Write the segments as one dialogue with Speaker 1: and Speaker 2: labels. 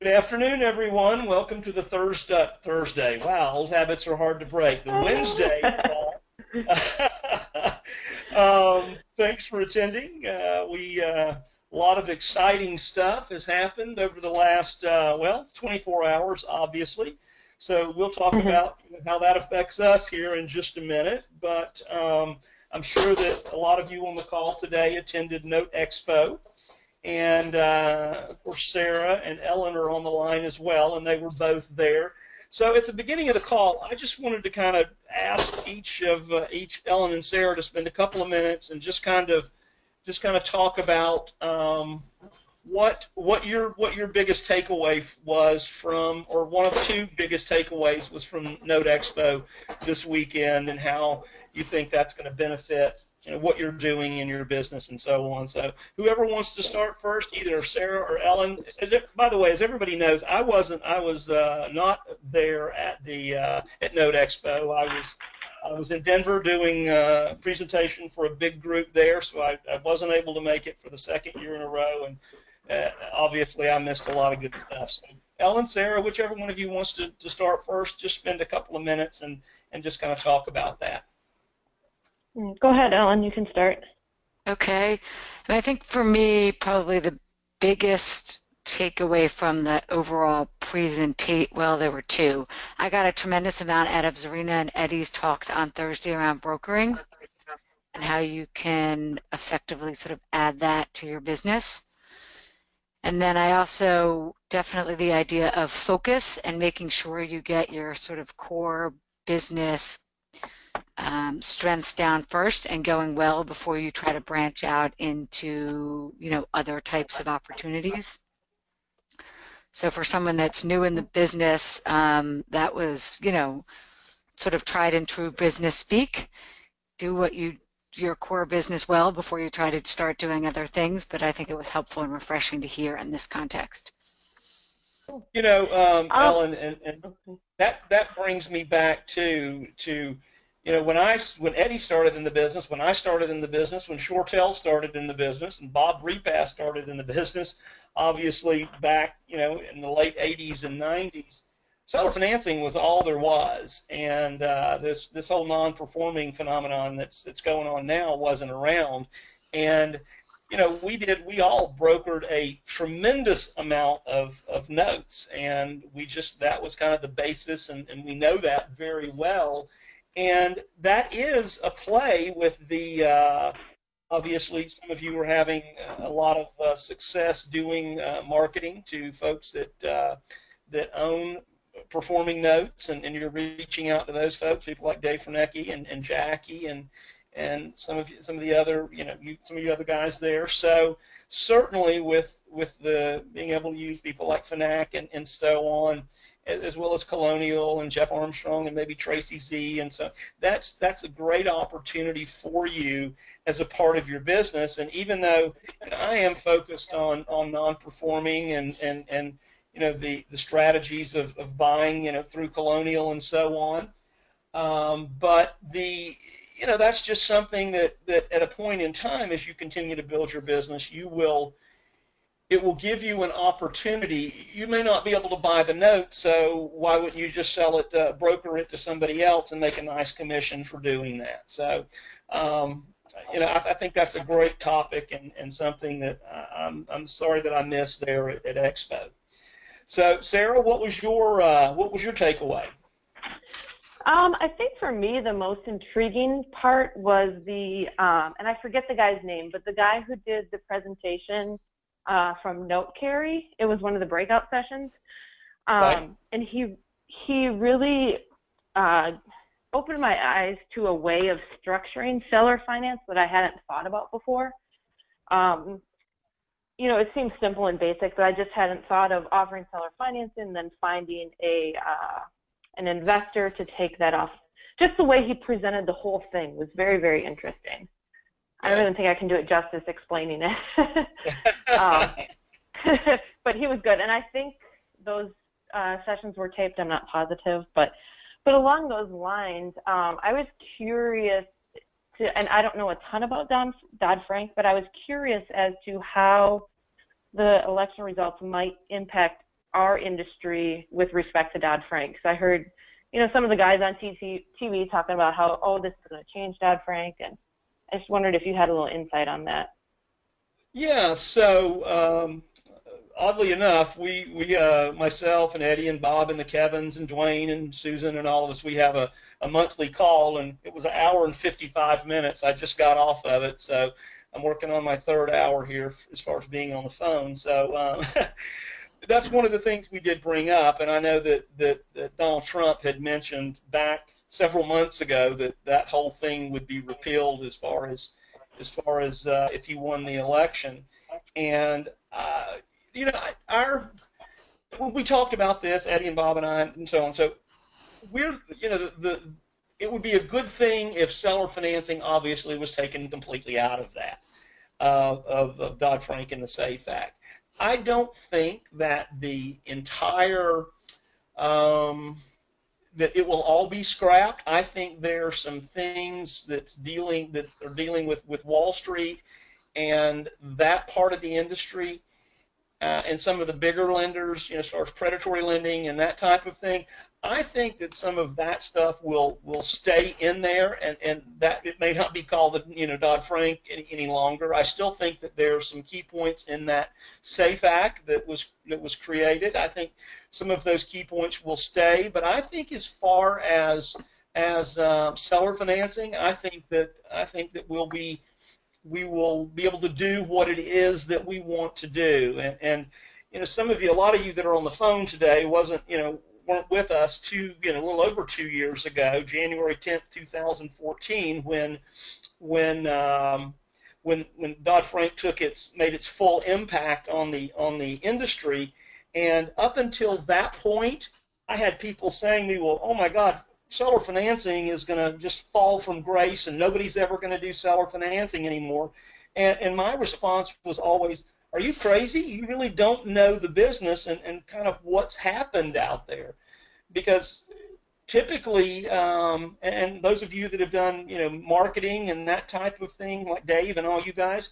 Speaker 1: Good afternoon, everyone. Welcome to the Thursday. Wow, old habits are hard to break. The Wednesday call. Thanks for attending. A lot of exciting stuff has happened over the last 24 hours, obviously. So we'll talk about how that affects us here in just a minute. But I'm sure that a lot of you on the call today attended Note Expo. And of course, Sarah and Ellen are on the line as well, and they were both there. So at the beginning of the call, I just wanted to kind of ask each Ellen and Sarah to spend a couple of minutes and just kind of talk about what your biggest takeaway was from, or one of two biggest takeaways was from Note Expo this weekend, and how you think that's going to benefit what you're doing in your business and so on. So whoever wants to start first, either Sarah or Ellen. By the way, as everybody knows, I was not there at the at Note Expo. I was in Denver doing a presentation for a big group there, so I wasn't able to make it for the second year in a row, and obviously I missed a lot of good stuff. So Ellen, Sarah, whichever one of you wants to start first, just spend a couple of minutes and just kind of talk about that.
Speaker 2: Go ahead, Ellen. You can start.
Speaker 3: Okay. And I think for me, probably the biggest takeaway from the overall presentation, well, there were two. I got a tremendous amount out of Zarina and Eddie's talks on Thursday around brokering and how you can effectively sort of add that to your business. And then I also definitely the idea of focus and making sure you get your sort of core business strengths down first and going well before you try to branch out into other types of opportunities. So for someone that's new in the business, that was sort of tried and true business speak. Do your core business well before you try to start doing other things, but I think it was helpful and refreshing to hear in this context.
Speaker 1: Ellen, and that brings me back to when Eddie started in the business, when I started in the business, when Shortell started in the business, and Bob Repass started in the business, obviously back in the late 80s and 90s, seller financing was all there was, and this whole non-performing phenomenon that's going on now wasn't around, and we all brokered a tremendous amount of notes, and that was kind of the basis, and we know that very well. And that is a play with the, obviously some of you are having a lot of success doing marketing to folks that own performing notes, and you're reaching out to those folks, people like Dave Fernecki and Jackie and some of the other, some of you other guys there. So certainly with the being able to use people like Fnac and so on, as well as Colonial and Jeff Armstrong and maybe Tracy Z, and so that's a great opportunity for you as a part of your business. And even though I am focused on non-performing and the strategies of buying through Colonial and so on, but that's just something that at a point in time, as you continue to build your business, it will give you an opportunity. You may not be able to buy the note, so why wouldn't you just sell it, broker it to somebody else and make a nice commission for doing that? So, I think that's a great topic and something that I'm sorry that I missed there at Expo. So, Sarah, what was your takeaway?
Speaker 2: I think for me the most intriguing part was and I forget the guy's name, but the guy who did the presentation from Note Carry. It was one of the breakout sessions,
Speaker 1: Right.
Speaker 2: and he really opened my eyes to a way of structuring seller finance that I hadn't thought about before. It seems simple and basic, but I just hadn't thought of offering seller financing and then finding an investor to take that off. Just the way he presented the whole thing was very, very interesting. I don't even think I can do it justice explaining it. But he was good. And I think those sessions were taped. I'm not positive. But along those lines, I was curious and I don't know a ton about Dodd-Frank, but I was curious as to how the election results might impact our industry with respect to Dodd-Frank? Because I heard, some of the guys on TV talking about how, this is going to change Dodd-Frank, and I just wondered if you had a little insight on that.
Speaker 1: Yeah, so oddly enough, we myself and Eddie and Bob and the Kevins and Dwayne and Susan and all of us, we have a monthly call, and it was an hour and 55 minutes. I just got off of it, so I'm working on my third hour here as far as being on the phone. So that's one of the things we did bring up, and I know that Donald Trump had mentioned back several months ago that whole thing would be repealed as far as if he won the election. And we talked about this, Eddie and Bob and I, and so on. So it would be a good thing if seller financing obviously was taken completely out of that, of Dodd-Frank and the SAFE Act. I don't think that the entire that it will all be scrapped. I think there are some things that are dealing with Wall Street and that part of the industry, and some of the bigger lenders, as far as predatory lending and that type of thing. I think that some of that stuff will stay in there, and that it may not be called Dodd-Frank any longer. I still think that there are some key points in that SAFE Act that was created. I think some of those key points will stay, but I think as far as seller financing, I think that we will be able to do what it is that we want to do. And some of you, a lot of you that are on the phone today weren't with us a little over 2 years ago, January 10th, 2014, when Dodd-Frank made its full impact on the industry. And up until that point, I had people saying to me, well, oh my God, seller financing is going to just fall from grace and nobody's ever going to do seller financing anymore. And my response was always, are you crazy? You really don't know the business and kind of what's happened out there. Because typically, and those of you that have done, marketing and that type of thing, like Dave and all you guys,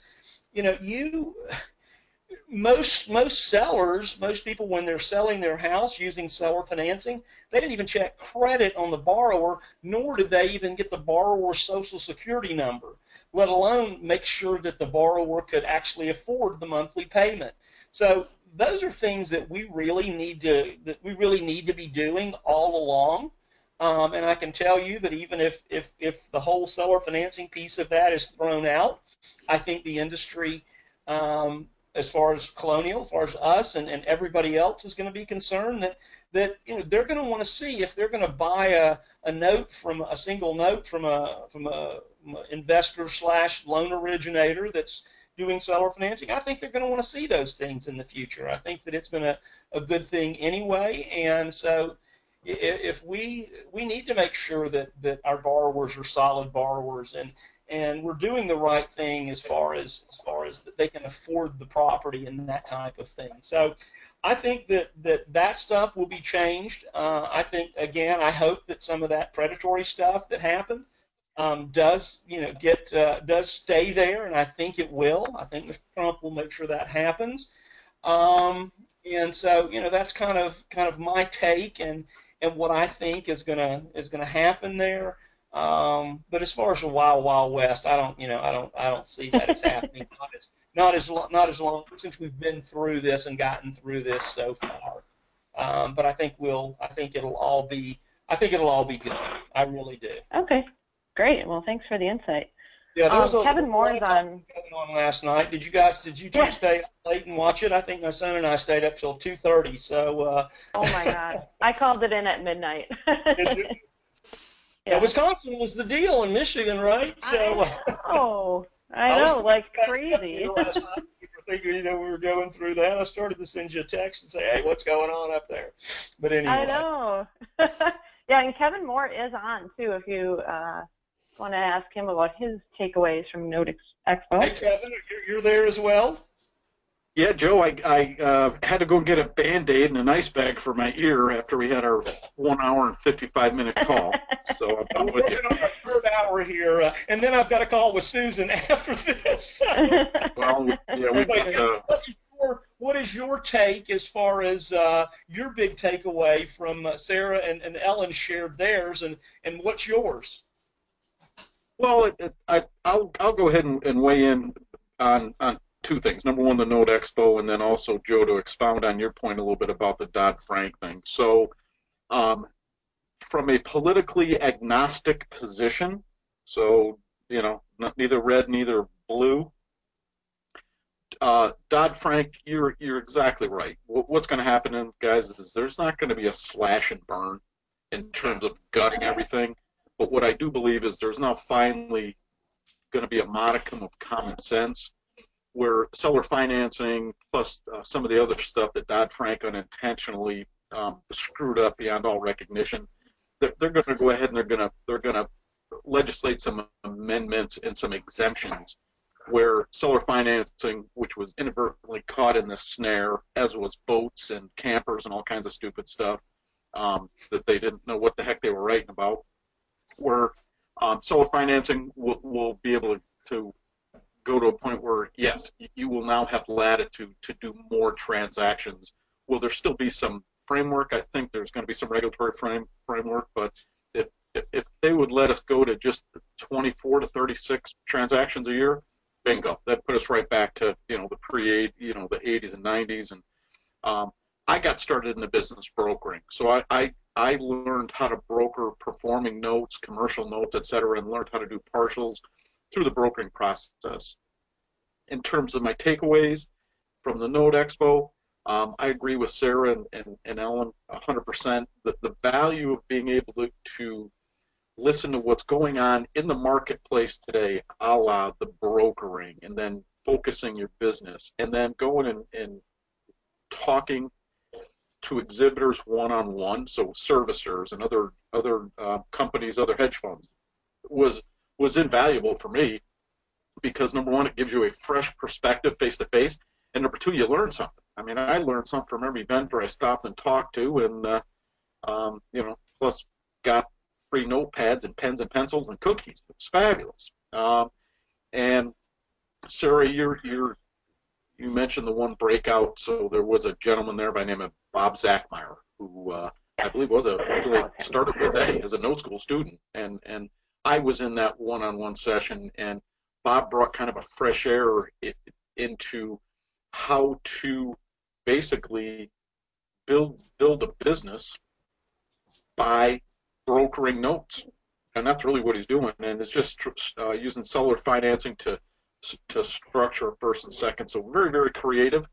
Speaker 1: most sellers, most people, when they're selling their house using seller financing, they didn't even check credit on the borrower, nor did they even get the borrower's social security number, let alone make sure that the borrower could actually afford the monthly payment. So those are things that we really need to be doing all along. And I can tell you that even if the whole seller financing piece of that is thrown out, I think the industry, as far as Colonial, as far as us and everybody else is going to be concerned, that they're going to want to see if they're going to buy a single note from a investor / loan originator that's doing seller financing. I think they're going to want to see those things in the future. I think that it's been a good thing anyway, and so if we need to make sure that our borrowers are solid borrowers and we're doing the right thing as far as that they can afford the property and that type of thing. So I think that stuff will be changed. I think, again, I hope that some of that predatory stuff that happened does stay there, and I think it will. I think Mr. Trump will make sure that happens. And so that's kind of my take and what I think is gonna happen there. But as far as the Wild West, I don't see that it's happening. Not as long since we've been through this and gotten through this so far. But I think it'll all be good. I really do.
Speaker 2: Okay, great. Well, thanks for the insight.
Speaker 1: Yeah, there was
Speaker 2: Kevin Moore's on
Speaker 1: last night. Did you two stay up late and watch it? I think my son and I stayed up till 2:30. So.
Speaker 2: Oh my God, I called it in at midnight.
Speaker 1: Yeah. Wisconsin was the deal in Michigan, right? So.
Speaker 2: I know, like crazy.
Speaker 1: Last night, we were thinking, we were going through that. I started to send you a text and say, hey, what's going on up there? But anyway.
Speaker 2: I know. Yeah, and Kevin Moore is on, too, if you want to ask him about his takeaways from Note Expo.
Speaker 1: Hey, Kevin, you're there as well?
Speaker 4: Yeah, Joe, I had to go get a Band-Aid and an ice bag for my ear after we had our 1 hour and 55-minute call. So I'm done with you.
Speaker 1: We're on our third hour here, and then I've got a call with Susan after this.
Speaker 4: Well, yeah,
Speaker 1: what is your take as far as your big takeaway from Sarah and Ellen shared theirs, and what's yours?
Speaker 4: Well, I'll go ahead and weigh in on two things. Number one, the Note Expo, and then also, Joe, to expound on your point a little bit about the Dodd-Frank thing. So from a politically agnostic position, so, neither red, neither blue, Dodd-Frank, you're exactly right. What's going to happen, guys, is there's not going to be a slash and burn in terms of gutting everything. But what I do believe is there's now finally going to be a modicum of common sense where seller financing plus some of the other stuff that Dodd-Frank unintentionally screwed up beyond all recognition, they're going to go ahead and they're going to legislate some amendments and some exemptions where seller financing, which was inadvertently caught in the snare, as was boats and campers and all kinds of stupid stuff that they didn't know what the heck they were writing about, where seller financing will be able to go to a point where, yes, you will now have latitude to do more transactions. Will there still be some framework? I think there's going to be some regulatory framework, but if they would let us go to just 24 to 36 transactions a year, bingo, that put us right back to the the 80s and 90s. And I got started in the business brokering, so I learned how to broker performing notes, commercial notes, et cetera, and learned how to do partials through the brokering process. In terms of my takeaways from the Note Expo, I agree with Sarah and Ellen 100% that the value of being able to listen to what's going on in the marketplace today, a la the brokering, and then focusing your business, and then going and talking to exhibitors one-on-one, so servicers and other companies, other hedge funds, was invaluable for me because, number one, it gives you a fresh perspective face-to-face, and number two, you learn something. I mean, I learned something from every vendor I stopped and talked to, and plus got free notepads and pens and pencils and cookies. It was fabulous. And Sarah, you mentioned the one breakout. So there was a gentleman there by the name of Bob Zachmeyer, who I believe originally started with Eddie as a note school student, and I was in that one-on-one session, and Bob brought kind of a fresh air into how to basically build a business by brokering notes, and that's really what he's doing. And it's just using seller financing to structure first and second. So very, very creative,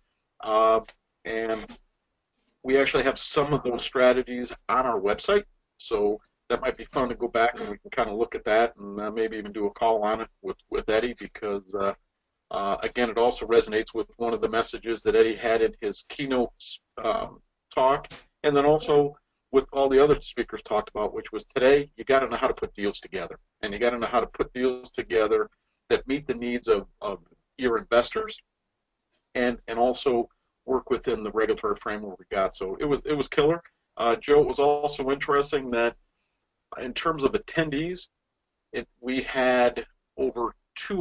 Speaker 4: and we actually have some of those strategies on our website. So that might be fun to go back and we can kind of look at that and maybe even do a call on it with Eddie, because again, it also resonates with one of the messages that Eddie had in his keynote talk, and then also with all the other speakers talked about, which was today, you got to know how to put deals together, and you got to know how to put deals together that meet the needs of your investors, and also work within the regulatory framework we got. So it was killer. Joe, it was also interesting that in terms of attendees, we had over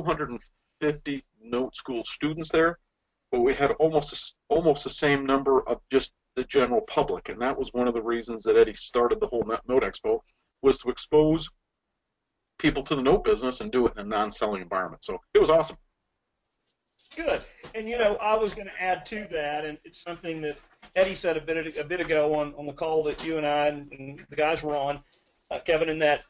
Speaker 4: 250 note school students there, but we had almost the same number of just the general public, and that was one of the reasons that Eddie started the whole Note Expo, was to expose people to the note business and do it in a non-selling environment. So it was awesome.
Speaker 1: Good. And I was going to add to that, and it's something that Eddie said a bit ago on the call that you and I and the guys were on, Kevin, in that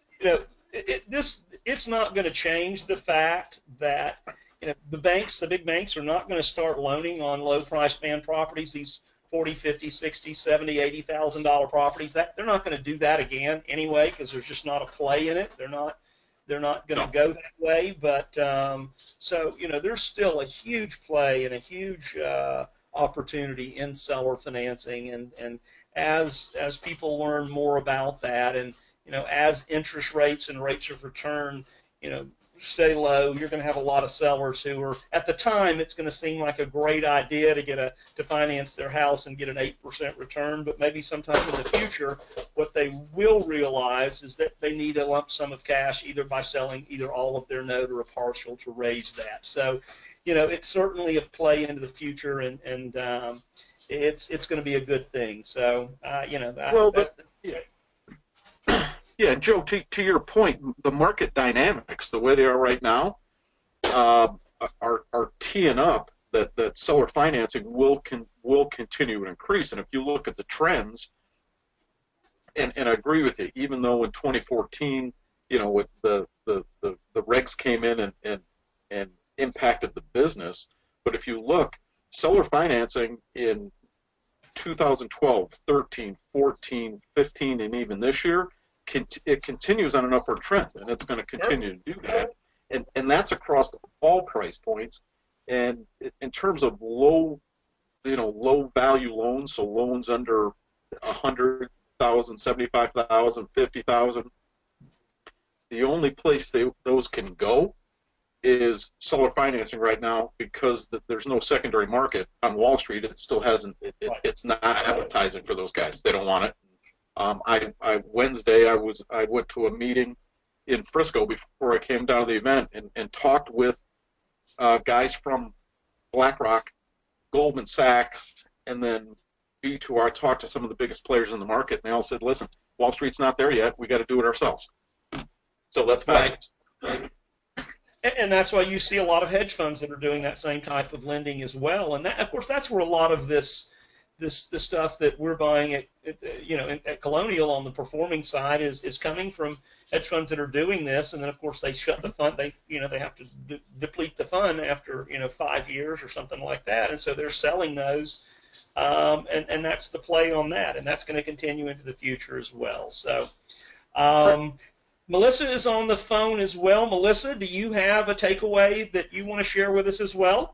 Speaker 1: it's not going to change the fact that the big banks are not going to start loaning on low price band properties, these $40,000, $50,000, $60,000, $70,000, $80,000 properties. They're not going to do that again anyway, because there's just not a play in it. They're not going to go that way. But so there's still a huge play and a huge opportunity in seller financing, and as people learn more about that, and as interest rates and rates of return stay low, you're going to have a lot of sellers who are, at the time, it's going to seem like a great idea to finance their house and get an 8% return, but maybe sometime in the future, what they will realize is that they need a lump sum of cash, either by selling either all of their note or a partial, to raise that. So it's certainly a play into the future, and it's going to be a good thing. So
Speaker 4: Well, yeah, yeah, Joe, to your point, the market dynamics, the way they are right now, uh, are teeing up that seller financing will continue to increase. And if you look at the trends, and I agree with you, even though in 2014, with the regs came in and impacted the business, but if you look, seller financing in 2012, 13, 14, 15, and even this year, it continues on an upward trend, and it's going to continue to do that. And that's across all price points. And in terms of low value loans, so loans under 100,000, 75,000, 50,000, the only place those can go is seller financing right now, because there's no secondary market on Wall Street. It still hasn't. It's not appetizing for those guys. They don't want it. Wednesday I went to a meeting in Frisco before I came down to the event, and talked with guys from BlackRock, Goldman Sachs, and then B2R. I talked to some of the biggest players in the market, and they all said, "Listen, Wall Street's not there yet. We got to do it ourselves." So let's fight.
Speaker 1: Right. And that's why you see a lot of hedge funds that are doing that same type of lending as well. And that, of course, that's where a lot of this stuff that we're buying at Colonial on the performing side is coming from hedge funds that are doing this. And then, of course, they shut the fund. They have to deplete the fund after 5 years or something like that. And so they're selling those, and that's the play on that. And that's going to continue into the future as well. So. Melissa is on the phone as well. Melissa, do you have a takeaway that you want to share with us as well?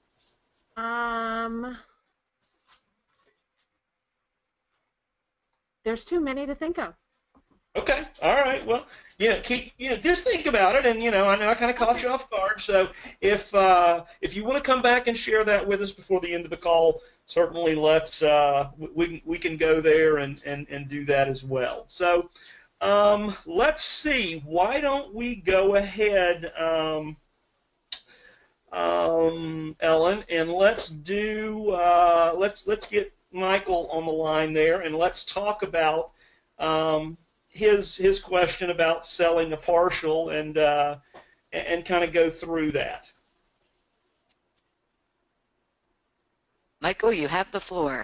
Speaker 5: There's too many to think of.
Speaker 1: Okay, all right. Well, just think about it, and I know I kind of caught you off guard. So if you want to come back and share that with us before the end of the call, certainly let's we can go there and do that as well. So. Let's see. Why don't we go ahead, Ellen, and let's do let's get Michael on the line there, and let's talk about his question about selling a partial, and kind of go through that.
Speaker 3: Michael, you have the floor.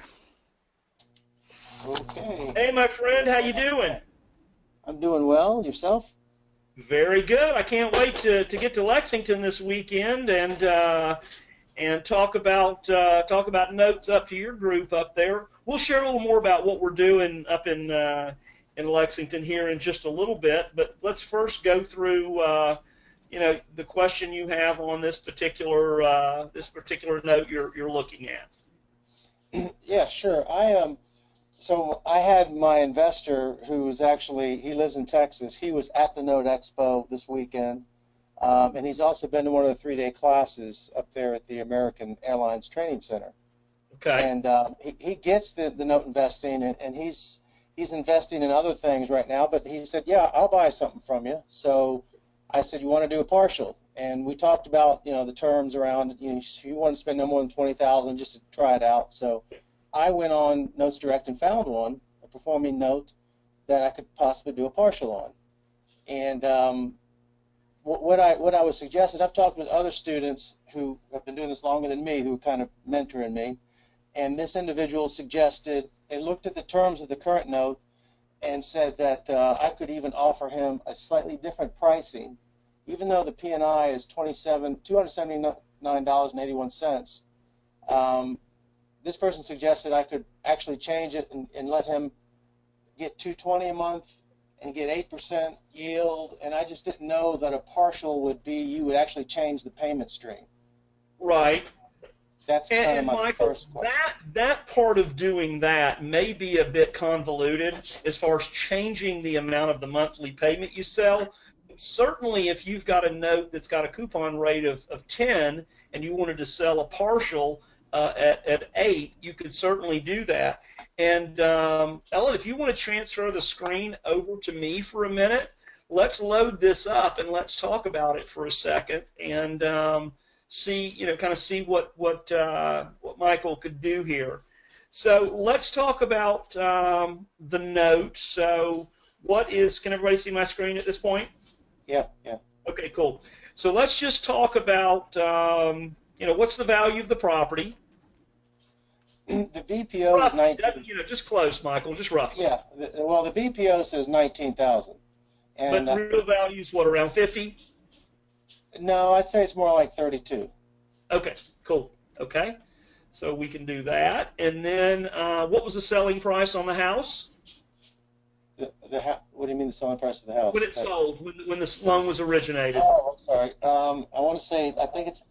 Speaker 6: Okay.
Speaker 1: Hey, my friend, how you doing?
Speaker 6: I'm doing well. Yourself?
Speaker 1: Very good. I can't wait to get to Lexington this weekend and talk about notes up to your group up there. We'll share a little more about what we're doing up in Lexington here in just a little bit. But let's first go through the question you have on this particular note you're looking at.
Speaker 6: Yeah, sure. So I had my investor who's he lives in Texas. He was at the Note Expo this weekend, and he's also been to one of the 3-day classes up there at the American Airlines Training Center.
Speaker 1: Okay.
Speaker 6: And he gets the note investing, and he's investing in other things right now. But he said, "Yeah, I'll buy something from you." So I said, "You want to do a partial?" And we talked about the terms around it. You want to spend no more than $20,000 just to try it out. So I went on Notes Direct and found one, a performing note that I could possibly do a partial on. And what I would suggest, and I've talked with other students who have been doing this longer than me, who are kind of mentoring me, and this individual suggested, they looked at the terms of the current note and said that I could even offer him a slightly different pricing, even though the P&I is $279.81. This person suggested I could actually change it and let him get $220 a month and get 8% yield, and I just didn't know that a partial would be, you would actually change the payment stream.
Speaker 1: Right.
Speaker 6: That's kind of my
Speaker 1: Michael,
Speaker 6: first question.
Speaker 1: that part of doing that may be a bit convoluted as far as changing the amount of the monthly payment you sell. Certainly, if you've got a note that's got a coupon rate of 10 and you wanted to sell a partial at 8, you could certainly do that. And Ellen, if you want to transfer the screen over to me for a minute, let's load this up and let's talk about it for a second. And see, kind of see what Michael could do here. So let's talk about the note. So can everybody see my screen at this point?
Speaker 6: Yeah, yeah.
Speaker 1: Okay, cool. So let's just talk about, what's the value of the property?
Speaker 6: The BPO is
Speaker 1: Roughly,
Speaker 6: 19.
Speaker 1: just close, Michael, just roughly.
Speaker 6: Yeah. Well, the BPO says 19,000, and
Speaker 1: But real value is what, around 50?
Speaker 6: no, I'd say it's more like 32.
Speaker 1: Okay, cool. Okay, so we can do that. And then what was the selling price on the house?
Speaker 6: What do you mean the selling price of the house?
Speaker 1: When it sold, when the loan was originated?
Speaker 6: Oh, I'm sorry. I want to say I think it's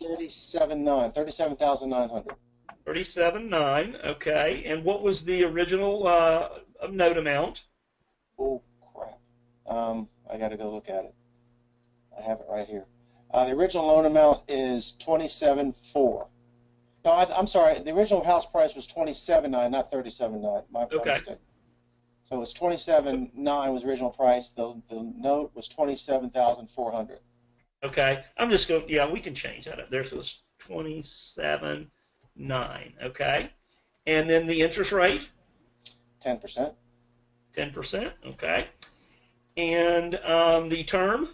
Speaker 6: 37,900.
Speaker 1: 37.9. Okay, and what was the original note amount?
Speaker 6: Oh crap! I got to go look at it. I have it right here. The original loan amount is 27.4. No, I'm sorry. The original house price was 27.9, not 37.9. My
Speaker 1: Okay.
Speaker 6: mistake. So it was 27.9 was the original price. The note was 27,400.
Speaker 1: Okay, I'm just going. Yeah, we can change that up there. So it's 27.9. Okay, and then the interest rate
Speaker 6: 10%.
Speaker 1: 10%. Okay, and the term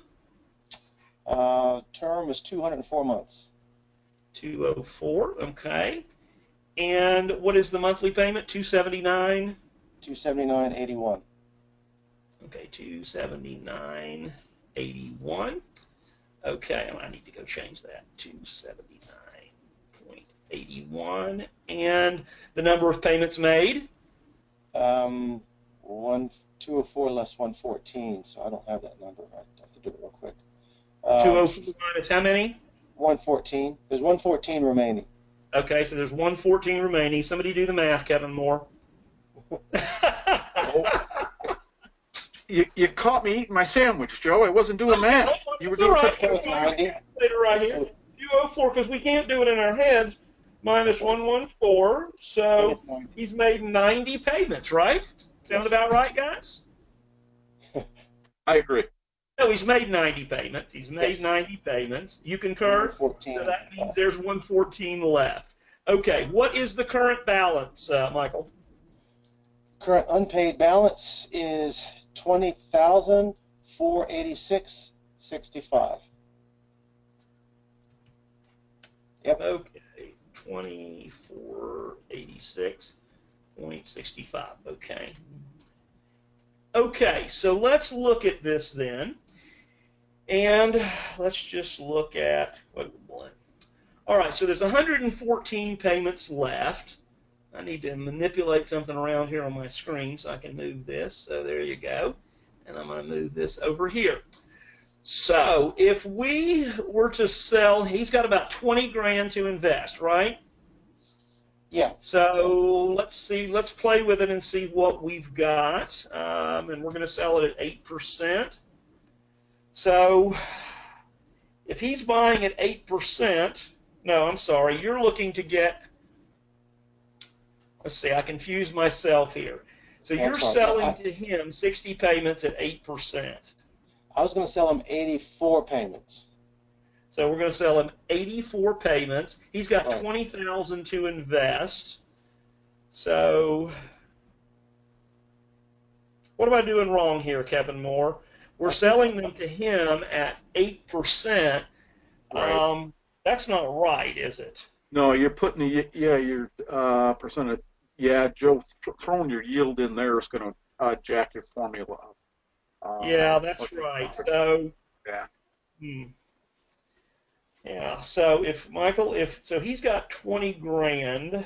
Speaker 6: Term was 204 months.
Speaker 1: 204. Okay, and what is the monthly payment? 279.
Speaker 6: 279.81.
Speaker 1: Okay, 279.81. Okay, I need to go change that. 279.81. And the number of payments made?
Speaker 6: 204 less 114. So I don't have that number. I have to do it real quick.
Speaker 1: 204 minus how many?
Speaker 6: 114. There's 114 remaining.
Speaker 1: Okay, so there's 114 remaining. Somebody do the math, Kevin Moore.
Speaker 4: You caught me eating my sandwich, Joe. I wasn't doing that. You were doing such
Speaker 1: right. Right here. 204, because we can't do it in our heads. Minus 114. So he's made 90 payments, right? Sound about right, guys?
Speaker 4: I agree.
Speaker 1: No, he's made 90 payments. He's made 90 payments. You concur?
Speaker 6: 114.
Speaker 1: So that means there's 114 left. Okay, what is the current balance, Michael?
Speaker 6: Current unpaid balance is $20,486.65. Yep.
Speaker 1: Okay, 2486.65. Okay. Okay, so let's look at this then. And let's just look at what. All right, so there's 114 payments left. I need to manipulate something around here on my screen so I can move this. So there you go. And I'm going to move this over here. So if we were to sell, he's got about 20 grand to invest, right?
Speaker 6: Yeah.
Speaker 1: So let's see, let's play with it and see what we've got. And we're going to sell it at 8%. So if he's buying at 8%, no, I'm sorry, you're looking to get, let's see, I confused myself here. So you're selling to him 60 payments at 8%.
Speaker 6: I was going to sell him 84 payments.
Speaker 1: So we're going to sell him 84 payments. He's got $20,000 to invest. So what am I doing wrong here, Kevin Moore? We're selling them to him at 8%.
Speaker 4: Right.
Speaker 1: That's not right, is it?
Speaker 4: No, you're putting your percentage. Yeah, Joe, throwing your yield in there is going to jack your formula up.
Speaker 1: Yeah, that's right. So
Speaker 4: yeah.
Speaker 1: Yeah. So if Michael, so he's got 20 grand.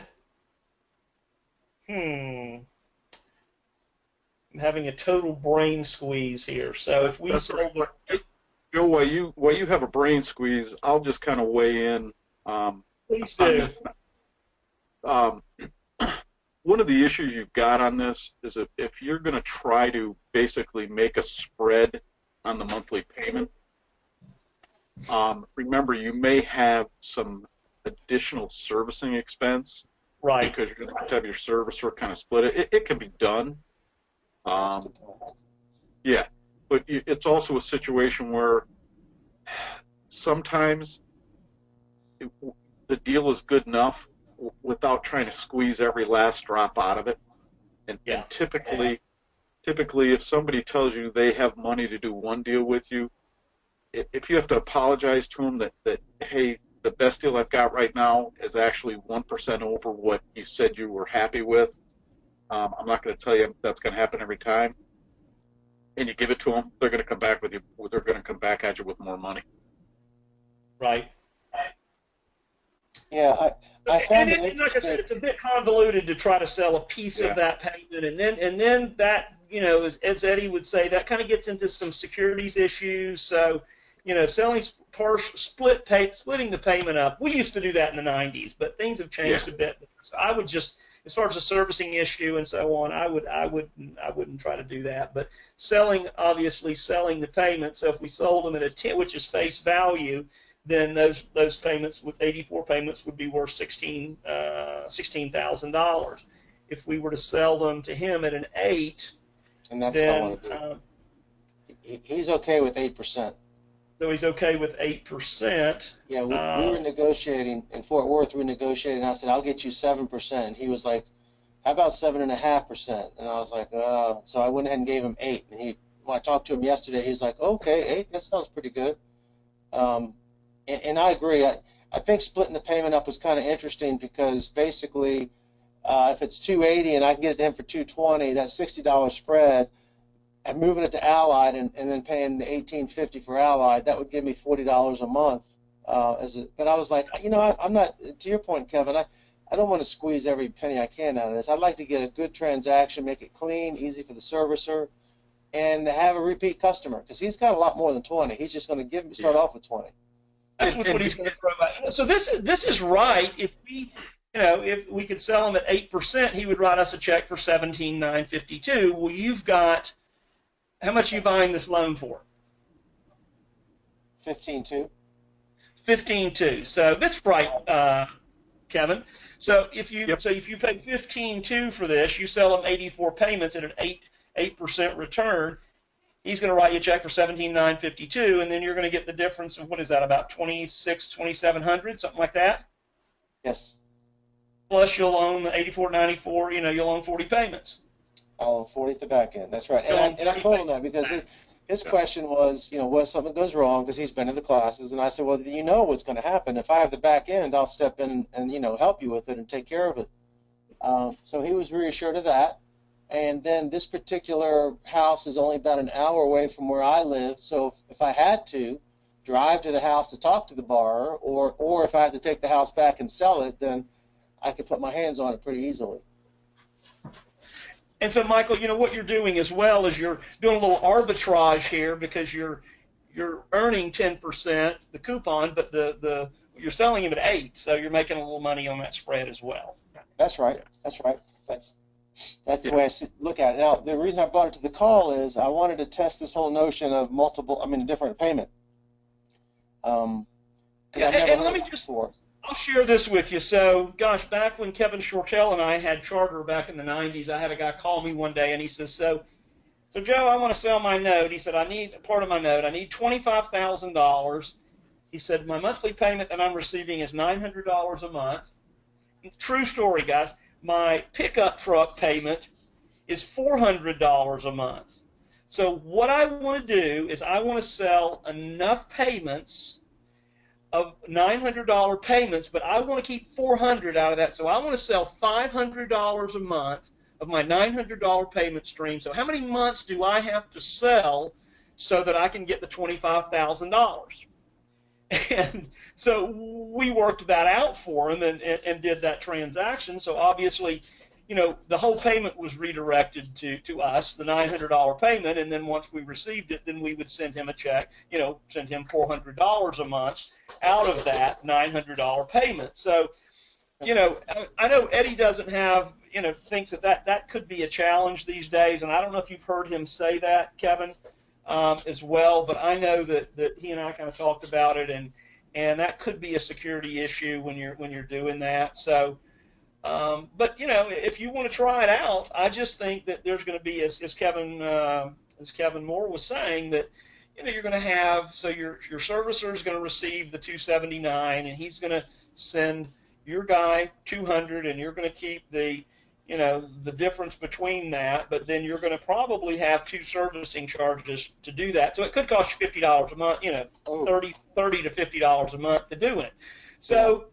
Speaker 1: I'm having a total brain squeeze here. So if we sold
Speaker 4: Joe, while you have a brain squeeze, I'll just kind of weigh in.
Speaker 1: Please do.
Speaker 4: One of the issues you've got on this is if you're going to try to basically make a spread on the monthly payment, remember you may have some additional servicing expense,
Speaker 1: right?
Speaker 4: Because you're going to have your servicer kind of split it. It can be done. Yeah, but it's also a situation where sometimes the deal is good enough without trying to squeeze every last drop out of it. And typically, if somebody tells you they have money to do one deal with you, if you have to apologize to them that hey, the best deal I've got right now is actually 1% over what you said you were happy with, I'm not going to tell you that's going to happen every time. And you give it to them, they're going to come back with you. They're going to come back at you with more money.
Speaker 1: Right.
Speaker 6: Yeah, I found it
Speaker 1: and like I said, it's a bit convoluted to try to sell a piece of that payment, and then that, you know, as Eddie would say, that kind of gets into some securities issues. So, you know, splitting the payment up. We used to do that in the '90s, but things have changed a bit. So I would just, as far as a servicing issue and so on, I wouldn't try to do that. But obviously selling the payment. So if we sold them at a 10, which is face value, then those payments, with 84 payments, would be worth $16,000. If we were to sell them to him at an 8,
Speaker 6: and that's
Speaker 1: then
Speaker 6: what I want to do. He's okay with 8%.
Speaker 1: So he's okay with 8%.
Speaker 6: Yeah, we were negotiating in Fort Worth. We were negotiating. And I said, "I'll get you 7%." And he was like, "How about 7.5%?" And I was like, so I went ahead and gave him 8. And when I talked to him yesterday, he's like, "Okay, 8. That sounds pretty good." And I agree. I think splitting the payment up was kind of interesting because basically, if it's $280 and I can get it to him for $220, that $60 spread, and moving it to Allied and then paying the $18.50 for Allied, that would give me $40 a month. But I was like, you know, I'm not. To your point, Kevin, I don't want to squeeze every penny I can out of this. I'd like to get a good transaction, make it clean, easy for the servicer, and have a repeat customer because he's got a lot more than 20. He's just going to start off with 20.
Speaker 1: That's what he's going to throw out. So this is right. If we could sell him at 8%, he would write us a check for $17,952. Well, you've got, how much are you buying this loan for?
Speaker 6: 15.2.
Speaker 1: 15.2. So that's right, Kevin. So if you pay 15.2 for this, you sell him 84 payments at an 8% return. He's going to write you a check for $17,952, and then you're going to get the difference of, what is that, about $2,700, something like that?
Speaker 6: Yes.
Speaker 1: Plus you'll own the $84.94, you'll own 40 payments.
Speaker 6: I'll own 40 at the back end. That's right. And I told him that because his question was, what if something goes wrong, because he's been to the classes. And I said, well, you know what's going to happen. If I have the back end, I'll step in and, help you with it and take care of it. So he was reassured of that. And then this particular house is only about an hour away from where I live. So if I had to drive to the house to talk to the borrower, or if I had to take the house back and sell it, then I could put my hands on it pretty easily.
Speaker 1: And so, Michael, what you're doing as well is you're doing a little arbitrage here because you're earning 10%, the coupon, but you're selling him at 8, so you're making a little money on that spread as well.
Speaker 6: That's right. That's right. That's the way I look at it. Now, the reason I brought it to the call is I wanted to test this whole notion of different payment.
Speaker 1: And let me I'll share this with you. So, gosh, back when Kevin Shortell and I had Charter back in the 90s, I had a guy call me one day, and he says, so Joe, I want to sell my note. He said, I need part of my note. I need $25,000. He said, my monthly payment that I'm receiving is $900 a month. True story, guys. My pickup truck payment is $400 a month. So what I want to do is I want to sell enough payments of $900 payments, but I want to keep $400 out of that. So I want to sell $500 a month of my $900 payment stream. So how many months do I have to sell so that I can get the $25,000? And so we worked that out for him and did that transaction. So obviously, the whole payment was redirected to us, the $900 payment, and then once we received it, then we would send him a check, send him $400 a month out of that $900 payment. So, I know Eddie doesn't have, thinks that could be a challenge these days, and I don't know if you've heard him say that, Kevin, as well, but I know that he and I kind of talked about it, and that could be a security issue when you're doing that. So, but if you want to try it out, I just think that there's going to be, as Kevin Moore was saying, that you're going to have, so your servicer is going to receive the 279, and he's going to send your guy 200, and you're going to keep the difference between that. But then you're going to probably have two servicing charges to do that. So it could cost you $50 a month,
Speaker 6: Oh.
Speaker 1: 30 to $50 a month to do it. So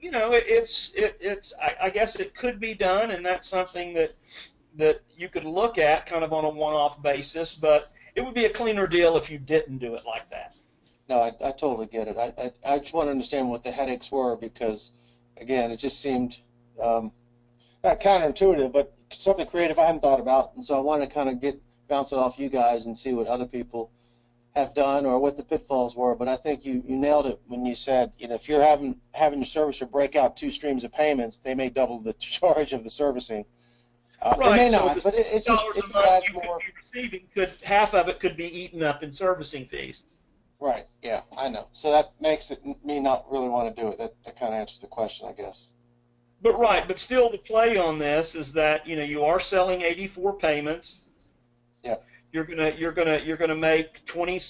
Speaker 1: I guess it could be done, and that's something that you could look at kind of on a one-off basis, but it would be a cleaner deal if you didn't do it like that.
Speaker 6: No, I totally get it. I just want to understand what the headaches were because, again, it just seemed not counterintuitive, but something creative I hadn't thought about. And so I want to kind of bounce it off you guys and see what other people have done or what the pitfalls were. But I think you nailed it when you said, if you're having your servicer break out two streams of payments, they may double the charge of the servicing.
Speaker 1: Right.
Speaker 6: It may
Speaker 1: So
Speaker 6: not,
Speaker 1: the
Speaker 6: but it just
Speaker 1: $60 a month
Speaker 6: adds
Speaker 1: you could
Speaker 6: more.
Speaker 1: be receiving, half of it could be eaten up in servicing fees.
Speaker 6: Right. Yeah, I know. So that makes me not really want to do it. That kind of answers the question, I guess.
Speaker 1: But still, the play on this is that you are selling 84 payments.
Speaker 6: Yeah.
Speaker 1: You're gonna make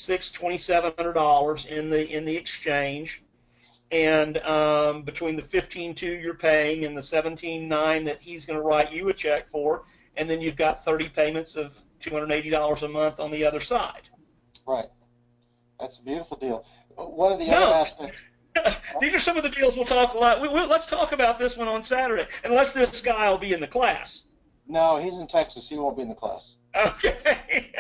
Speaker 1: $2,700 in the exchange, and between the 15.2 you're paying and the 17.9 that he's going to write you a check for, and then you've got 30 payments of $280 a month on the other side.
Speaker 6: Right. That's a beautiful deal. One of the other aspects.
Speaker 1: These are some of the deals we'll talk about. Let's talk about this one on Saturday, unless this guy will be in the class.
Speaker 6: No, he's in Texas. He won't be in the class.
Speaker 1: Okay.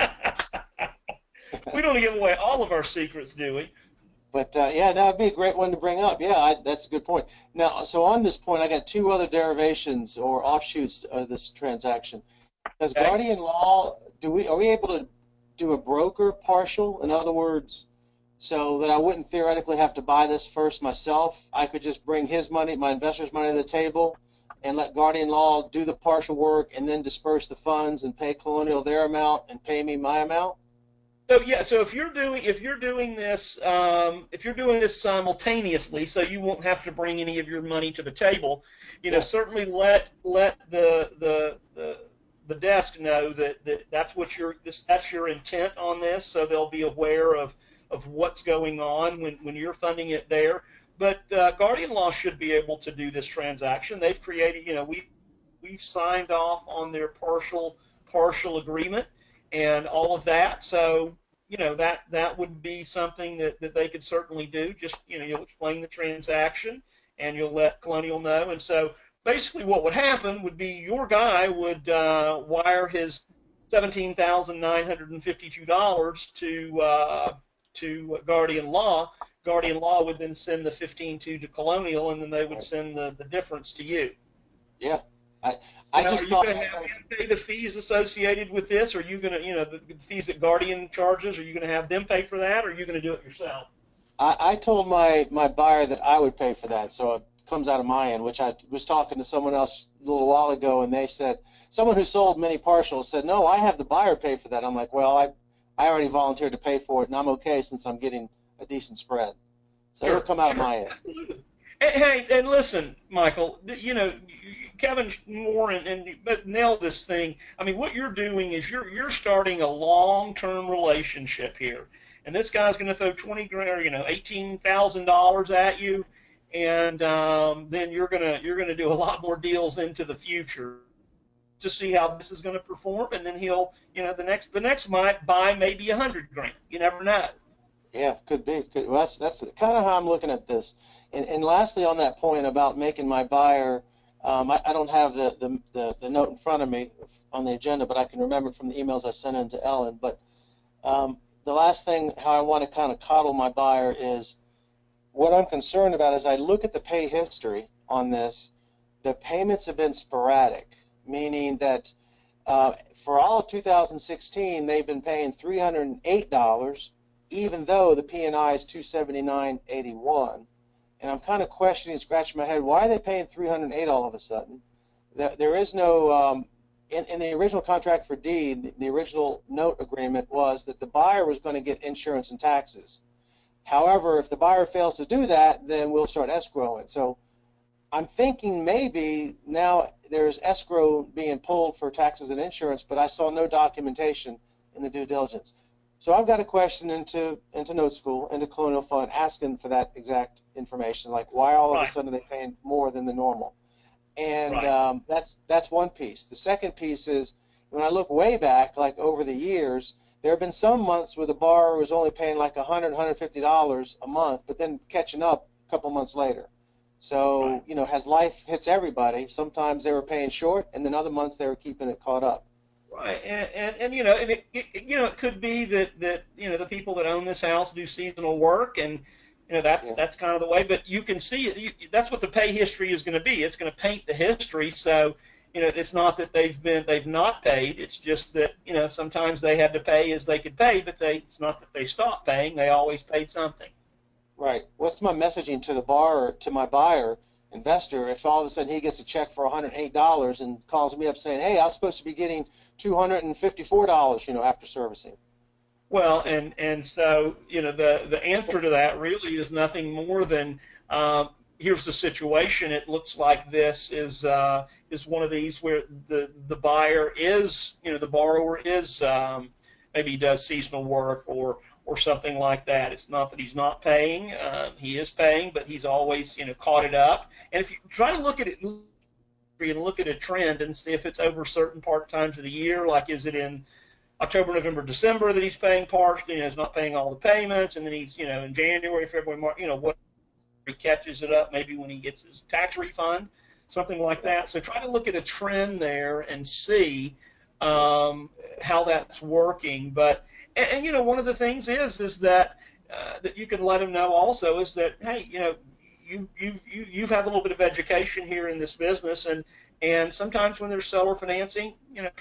Speaker 1: We don't give away all of our secrets, do we?
Speaker 6: But yeah, that would be a great one to bring up. Yeah, that's a good point. Now, so on this point, I got two other derivations or offshoots of this transaction. Does
Speaker 1: Okay.
Speaker 6: Guardian Law are we able to do a broker partial? In other words, so that I wouldn't theoretically have to buy this first myself. I could just bring his money, my investor's money to the table, and let Guardian Law do the partial work, and then disperse the funds and pay Colonial their amount and pay me my amount.
Speaker 1: So yeah, so if you're doing this simultaneously, so you won't have to bring any of your money to the table, certainly let the desk know that's your intent on this, so they'll be aware of what's going on when you're funding it there. But Guardian Law should be able to do this transaction. They've created, we've signed off on their partial agreement and all of that. So, that would be something that they could certainly do. Just, you'll explain the transaction and you'll let Colonial know. And so basically what would happen would be your guy would wire his $17,952 to Guardian Law. Guardian Law would then send the 15.2 to Colonial, and then they would send the difference to you.
Speaker 6: Yeah, I just thought.
Speaker 1: Are you going to have them pay the fees associated with this? Or are you going to, the fees that Guardian charges? Are you going to have them pay for that, or are you going to do it yourself?
Speaker 6: I told my buyer that I would pay for that, so it comes out of my end, which I was talking to someone else a little while ago, and they said, someone who sold many partials said, no, I have the buyer pay for that. I'm like, well, I already volunteered to pay for it, and I'm okay since I'm getting a decent spread. So it'll come out of my end.
Speaker 1: Absolutely. Hey, and listen, Michael, Kevin Moore and nailed this thing. I mean, what you're doing is you're starting a long-term relationship here, and this guy's going to throw $20,000 or $18,000 at you, and then you're gonna do a lot more deals into the future to see how this is going to perform, and then he'll, the next might buy maybe $100,000. You never know. Yeah,
Speaker 6: could be. Well, that's kind of how I'm looking at this. And lastly, on that point about making my buyer, I don't have the note in front of me on the agenda, but I can remember it from the emails I sent in to Ellen. But the last thing, how I want to kind of coddle my buyer is, what I'm concerned about is I look at the pay history on this. The payments have been sporadic, meaning that for all of 2016, they've been paying $308, even though the P&I is $279.81. And I'm kind of questioning, scratching my head, why are they paying $308 all of a sudden? There is no, in the original contract for deed, the original note agreement was that the buyer was going to get insurance and taxes. However, if the buyer fails to do that, then we'll start escrowing. So I'm thinking maybe now there's escrow being pulled for taxes and insurance, but I saw no documentation in the due diligence. So I've got a question into Note School, into Colonial Fund, asking for that exact information, like why all of a
Speaker 1: Right.
Speaker 6: sudden are they paying more than the normal? And
Speaker 1: Right.
Speaker 6: that's one piece. The second piece is when I look way back, like over the years, there have been some months where the borrower was only paying like $100, $150 a month, but then catching up a couple months later. So,
Speaker 1: Right.
Speaker 6: as life hits everybody, sometimes they were paying short, and then other months they were keeping it caught up.
Speaker 1: Right, and it could be that the people that own this house do seasonal work, and
Speaker 6: Yeah.
Speaker 1: that's kind of the way. But you can see it. That's what the pay history is going to be. It's going to paint the history. So it's not that they've not paid. It's just that sometimes they had to pay as they could pay, but it's not that they stopped paying. They always paid something.
Speaker 6: Right. What's my messaging to the borrower, to my buyer, investor, if all of a sudden he gets a check for $108 and calls me up saying, "Hey, I was supposed to be getting $254, after servicing."
Speaker 1: Well,
Speaker 6: Just
Speaker 1: and so the answer to that really is nothing more than here's the situation. It looks like this is one of these where the buyer is the borrower is maybe he does seasonal work or something like that. It's not that he's not paying; he is paying, but he's always caught it up. And if you try to look at it and look at a trend and see if it's over certain part times of the year, like is it in October, November, December that he's paying partially, he's not paying all the payments, and then he's, in January, February, March, what he catches it up maybe when he gets his tax refund, something like that. So try to look at a trend there and see how that's working. But one of the things is that that you can let them know also is that hey, you've had a little bit of education here in this business, and sometimes when there's seller financing,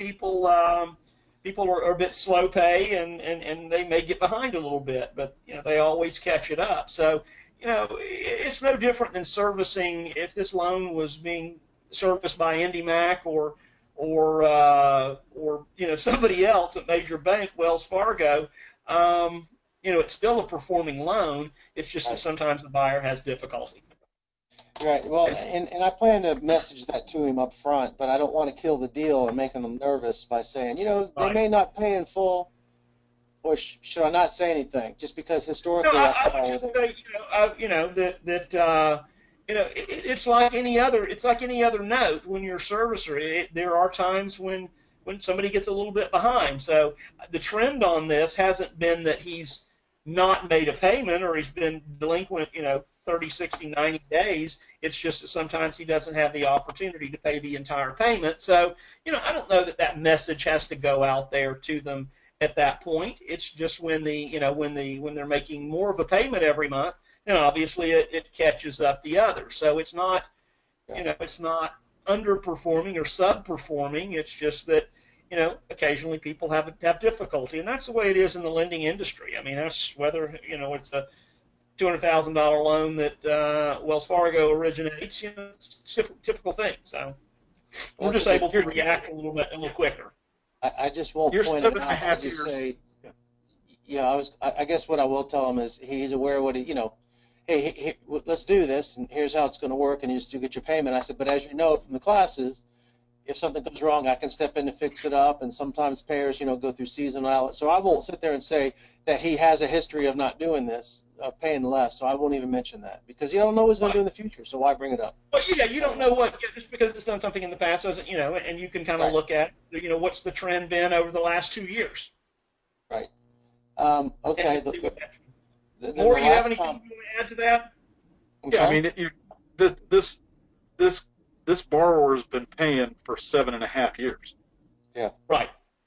Speaker 1: people are a bit slow pay and they may get behind a little bit, but they always catch it up. So it's no different than servicing if this loan was being serviced by IndyMac or somebody else at major bank, Wells Fargo. It's still a performing loan. It's just that
Speaker 6: right.
Speaker 1: sometimes the buyer has difficulty.
Speaker 6: Right. Well, and I plan to message that to him up front, but I don't want to kill the deal and making them nervous by saying, they
Speaker 1: Right.
Speaker 6: may not pay in full, or should I not say anything? Just because
Speaker 1: No,
Speaker 6: historically I
Speaker 1: I would
Speaker 6: saw where
Speaker 1: just
Speaker 6: they.
Speaker 1: say, it's like any other. It's like any other note when you're a servicer. There are times when somebody gets a little bit behind. So the trend on this hasn't been that he's not made a payment or he's been delinquent, 30, 60, 90 days. It's just that sometimes he doesn't have the opportunity to pay the entire payment. So, I don't know that that message has to go out there to them at that point. It's just when when they're making more of a payment every month, then obviously it catches up the others. So it's not
Speaker 6: Yeah.
Speaker 1: it's not underperforming or subperforming. It's just that occasionally people have difficulty, and that's the way it is in the lending industry. I mean, that's whether it's a $200,000 loan that Wells Fargo originates. It's a typical thing. So
Speaker 6: Well,
Speaker 1: we're
Speaker 6: that's
Speaker 1: just
Speaker 6: a good
Speaker 1: able to
Speaker 6: point.
Speaker 1: react a little quicker.
Speaker 6: I just won't
Speaker 4: You're
Speaker 6: point it
Speaker 4: seven and a
Speaker 6: out. I'll
Speaker 4: half
Speaker 6: just
Speaker 4: years.
Speaker 6: say, I guess what I will tell him is he's aware of what hey, let's do this, and here's how it's going to work, and you just get your payment. I said, but as you know from the classes, if something goes wrong, I can step in to fix it up, and sometimes payers, go through seasonal. So I won't sit there and say that he has a history of not doing this, paying less. So I won't even mention that because you don't know what he's going to do in the future. So why bring it up?
Speaker 1: But yeah, you don't know just because it's done something in the past doesn't, and you can kind of
Speaker 6: Right,
Speaker 1: look at, what's the trend been over the last 2 years,
Speaker 6: right.
Speaker 1: and
Speaker 6: Okay.
Speaker 1: see what that.
Speaker 6: Then the
Speaker 1: More, you have
Speaker 6: last
Speaker 1: anything
Speaker 6: comment.
Speaker 1: you want to add to that?
Speaker 6: I'm
Speaker 4: Yeah, I
Speaker 6: sorry.
Speaker 4: mean, this this borrower's been paying for 7.5 years,
Speaker 1: Right.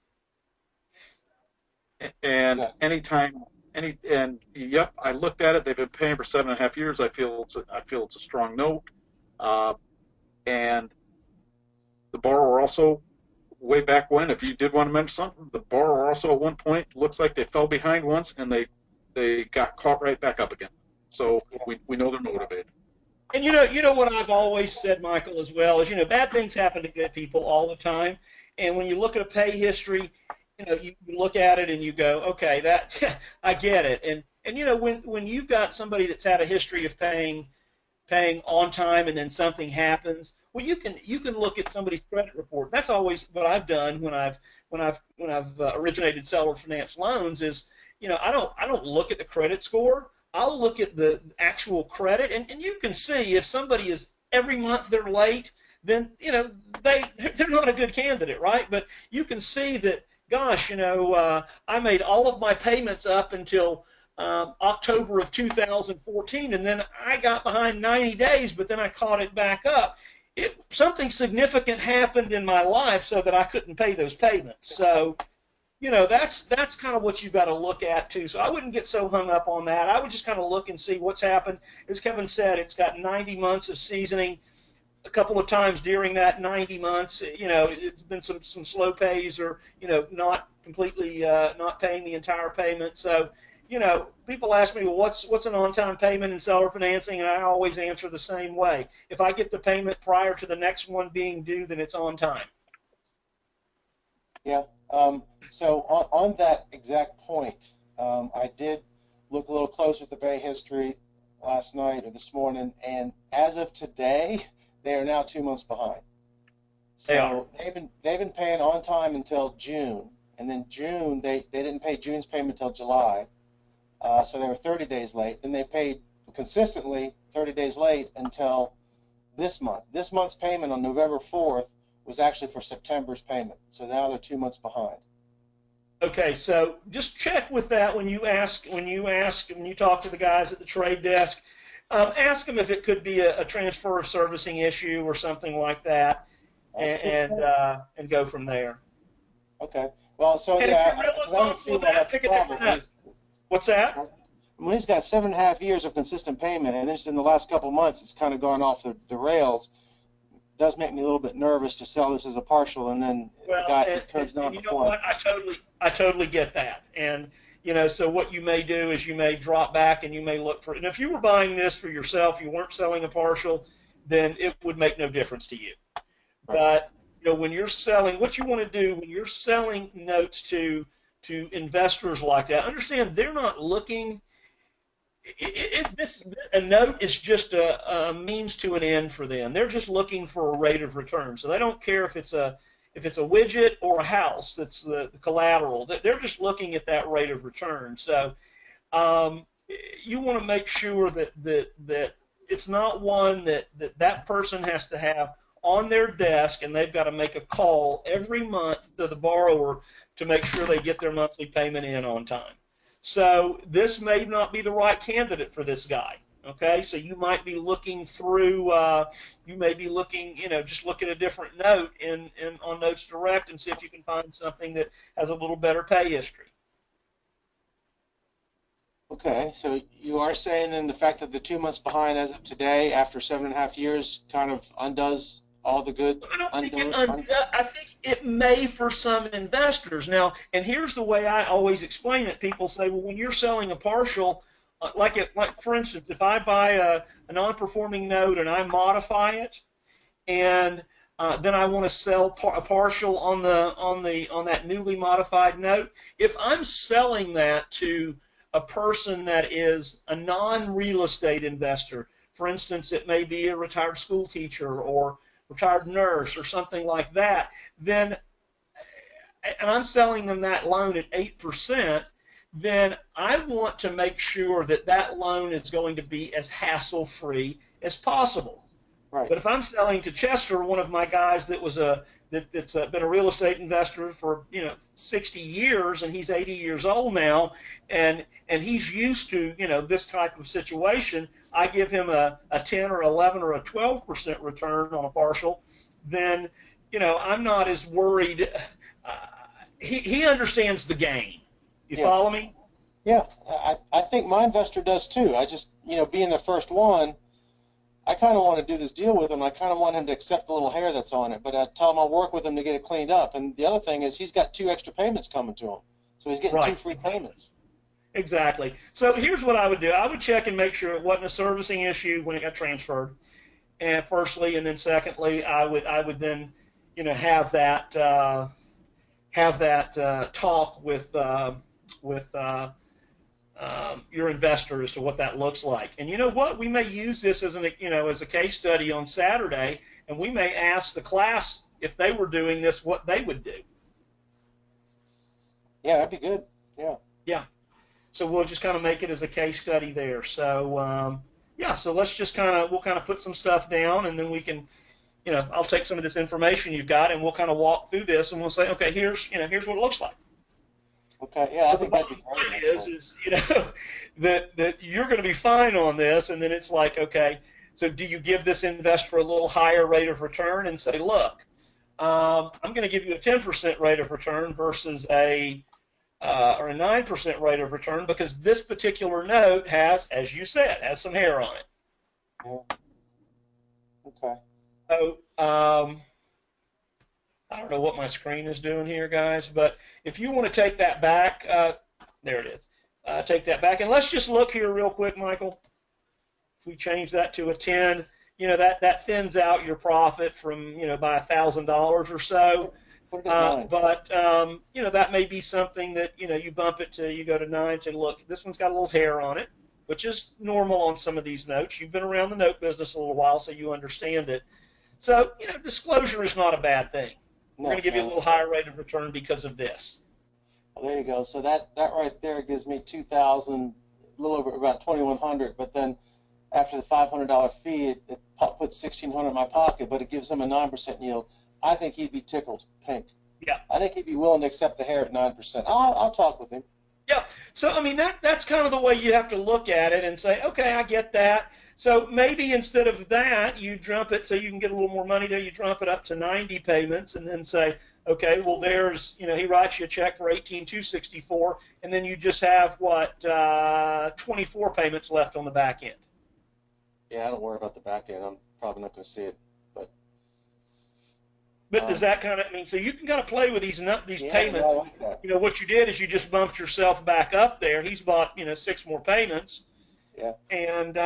Speaker 4: and
Speaker 6: Exactly.
Speaker 4: yep, I looked at it. They've been paying for 7.5 years. I feel it's a strong note, uh, and the borrower also, way back when, if you did want to mention something, the borrower also at one point looks like they fell behind once and they got caught right back up again. So we know they're motivated.
Speaker 1: And what I've always said, Michael, as well is bad things happen to good people all the time. And when you look at a pay history, you look at it and you go, okay, that I get it. And when you've got somebody that's had a history of paying on time and then something happens, well, you can look at somebody's credit report. That's always what I've done when I've originated seller finance loans I don't look at the credit score. I'll look at the actual credit, and you can see if somebody is every month they're late, then they're not a good candidate, right? But you can see that, gosh, I made all of my payments up until October of 2014, and then I got behind 90 days, but then I caught it back up. Something significant happened in my life so that I couldn't pay those payments. So, that's kind of what you've got to look at too. So I wouldn't get so hung up on that. I would just kind of look and see what's happened. As Kevin said, it's got 90 months of seasoning. A couple of times during that 90 months, it's been some slow pays or, not completely not paying the entire payment. So, people ask me, well, what's an on-time payment in seller financing? And I always answer the same way. If I get the payment prior to the next one being due, then it's on time.
Speaker 6: Yeah. So on that exact point, I did look a little closer at the Bay history last night or this morning, and as of today, they are now 2 months behind. So they've been paying on time until June, and then June they didn't pay June's payment until July, so they were 30 days late. Then they paid consistently 30 days late until this month. This month's payment on November 4th was actually for September's payment, so now they're 2 months behind.
Speaker 1: Okay, so just check with that when you talk to the guys at the trade desk. Ask them if it could be a transfer of servicing issue or something like that, and go from there.
Speaker 6: Okay. Well, so
Speaker 1: And
Speaker 6: yeah,
Speaker 1: if you're
Speaker 6: because I don't see why that's a problem.
Speaker 1: What's that?
Speaker 6: When he's got 7.5 years of consistent payment, and then just in the last couple of months, it's kind of gone off the rails. It does make me a little bit nervous to sell this as a partial, and then the guy turns down the form.
Speaker 1: What? I totally get that. And so what you may do is you may drop back and you may look for. And if you were buying this for yourself, you weren't selling a partial, then it would make no difference to you.
Speaker 6: Right.
Speaker 1: But when you're selling, what you want to do when you're selling notes to investors like that, understand they're not looking. A note is just a means to an end for them. They're just looking for a rate of return. So they don't care if it's a widget or a house that's the collateral. They're just looking at that rate of return. So you want to make sure that it's not one that person has to have on their desk and they've got to make a call every month to the borrower to make sure they get their monthly payment in on time. So this may not be the right candidate for this guy. Okay, so you might be looking through. You may be looking, just look at a different note on Notes Direct and see if you can find something that has a little better pay history.
Speaker 6: Okay, so you are saying then the fact that the 2 months behind as of today, after 7.5 years, kind of undoes all the good.
Speaker 1: I think it may for some investors. Now, and here's the way I always explain it. People say, well, when you're selling a partial, like for instance, if I buy a non-performing note and I modify it, and then I want to sell a partial on that newly modified note, if I'm selling that to a person that is a non-real estate investor, for instance, it may be a retired school teacher or retired nurse or something like that, then, and I'm selling them that loan at 8%, then I want to make sure that that loan is going to be as hassle-free as possible.
Speaker 6: Right.
Speaker 1: But if I'm selling to Chester, one of my guys that's been a real estate investor for 60 years, and he's 80 years old now, and he's used to this type of situation, I give him a 10 or 11 or a 12% return on a partial, then I'm not as worried. He understands the game. You follow me?
Speaker 6: Yeah, I think my investor does too. I just, being the first one, I kind of want to do this deal with him. I kind of want him to accept the little hair that's on it, but I tell him I'll work with him to get it cleaned up. And the other thing is he's got 2 extra payments coming to him, so he's getting 2 free payments.
Speaker 1: Exactly. So here's what I would do. I would check and make sure it wasn't a servicing issue when it got transferred, and firstly, and then secondly, I would then have that talk with your investor as to what that looks like. And you know what? We may use this as as a case study on Saturday, and we may ask the class if they were doing this, what they would do.
Speaker 6: Yeah, that'd be good. Yeah.
Speaker 1: Yeah. So we'll just kind of make it as a case study there. So yeah, so let's just we'll kind of put some stuff down, and then we can, I'll take some of this information you've got, and we'll kind of walk through this, and we'll say, okay, here's what it looks like.
Speaker 6: Okay, yeah, I
Speaker 1: But
Speaker 6: think
Speaker 1: the
Speaker 6: that'd be
Speaker 1: bottom line
Speaker 6: great.
Speaker 1: is that you're going to be fine on this, and then it's like, okay, so do you give this investor a little higher rate of return and say, look, I'm going to give you a 10% rate of return versus a 9% rate of return because this particular note has, as you said, has some hair on it.
Speaker 6: Yeah. Okay.
Speaker 1: So I don't know what my screen is doing here, guys, but if you want to take that back, there it is. Take that back, and let's just look here real quick, Michael. If we change that to a 10, that thins out your profit from by $1,000 or so.
Speaker 6: Put it at 9.
Speaker 1: But that may be something that you bump it to, you go to 9, and look, this one's got a little hair on it, which is normal on some of these notes. You've been around the note business a little while, so you understand it. So disclosure is not a bad thing. We're going to give you a little higher rate of return because of this.
Speaker 6: Well, there you go. So that right there gives me 2,000, a little over about 2,100. But then after the $500 fee, it puts 1,600 in my pocket, but it gives him a 9% yield. I think he'd be tickled pink.
Speaker 1: Yeah.
Speaker 6: I think he'd be willing to accept the hair at 9%. I'll talk with him.
Speaker 1: Yeah. So, I mean, that's kind of the way you have to look at it and say, okay, I get that. So maybe instead of that, you jump it so you can get a little more money there. You drop it up to 90 payments and then say, okay, well, there's, he writes you a check for $18,264, and then you just have, 24 payments left on the back end.
Speaker 6: Yeah, I don't worry about the back end. I'm probably not going to see it.
Speaker 1: But does that kind of mean, so you can kind of play with these payments.
Speaker 6: I like that.
Speaker 1: What you did is you just bumped yourself back up there. He's bought, 6 more payments.
Speaker 6: Yeah.
Speaker 1: And,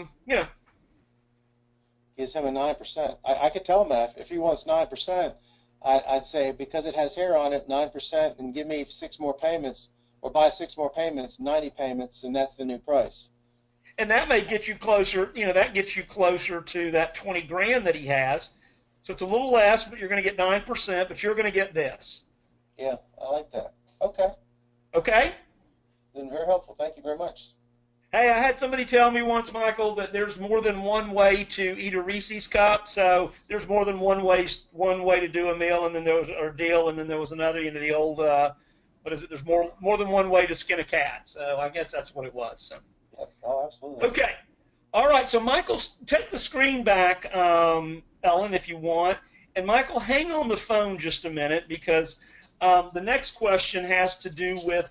Speaker 6: gives him a 9%. I could tell him that if he wants 9%, I'd say because it has hair on it, 9%, and give me 6 more payments, or buy 6 more payments, 90 payments, and that's the new price.
Speaker 1: And that may get you closer, that gets you closer to that 20 grand that he has. So it's a little less, but you're going to get 9%, but you're going to get this.
Speaker 6: Yeah, I like that. Okay.
Speaker 1: Okay?
Speaker 6: Been very helpful. Thank you very much.
Speaker 1: Hey, I had somebody tell me once, Michael, that there's more than one way to eat a Reese's cup. So there's more than one way to do a meal, and then there was a deal, and then there was another. The old what is it? There's more than one way to skin a cat. So I guess that's what it was. So.
Speaker 6: Yep. Oh, absolutely.
Speaker 1: Okay. All right. So Michael, take the screen back, Ellen, if you want, and Michael, hang on the phone just a minute because the next question has to do with.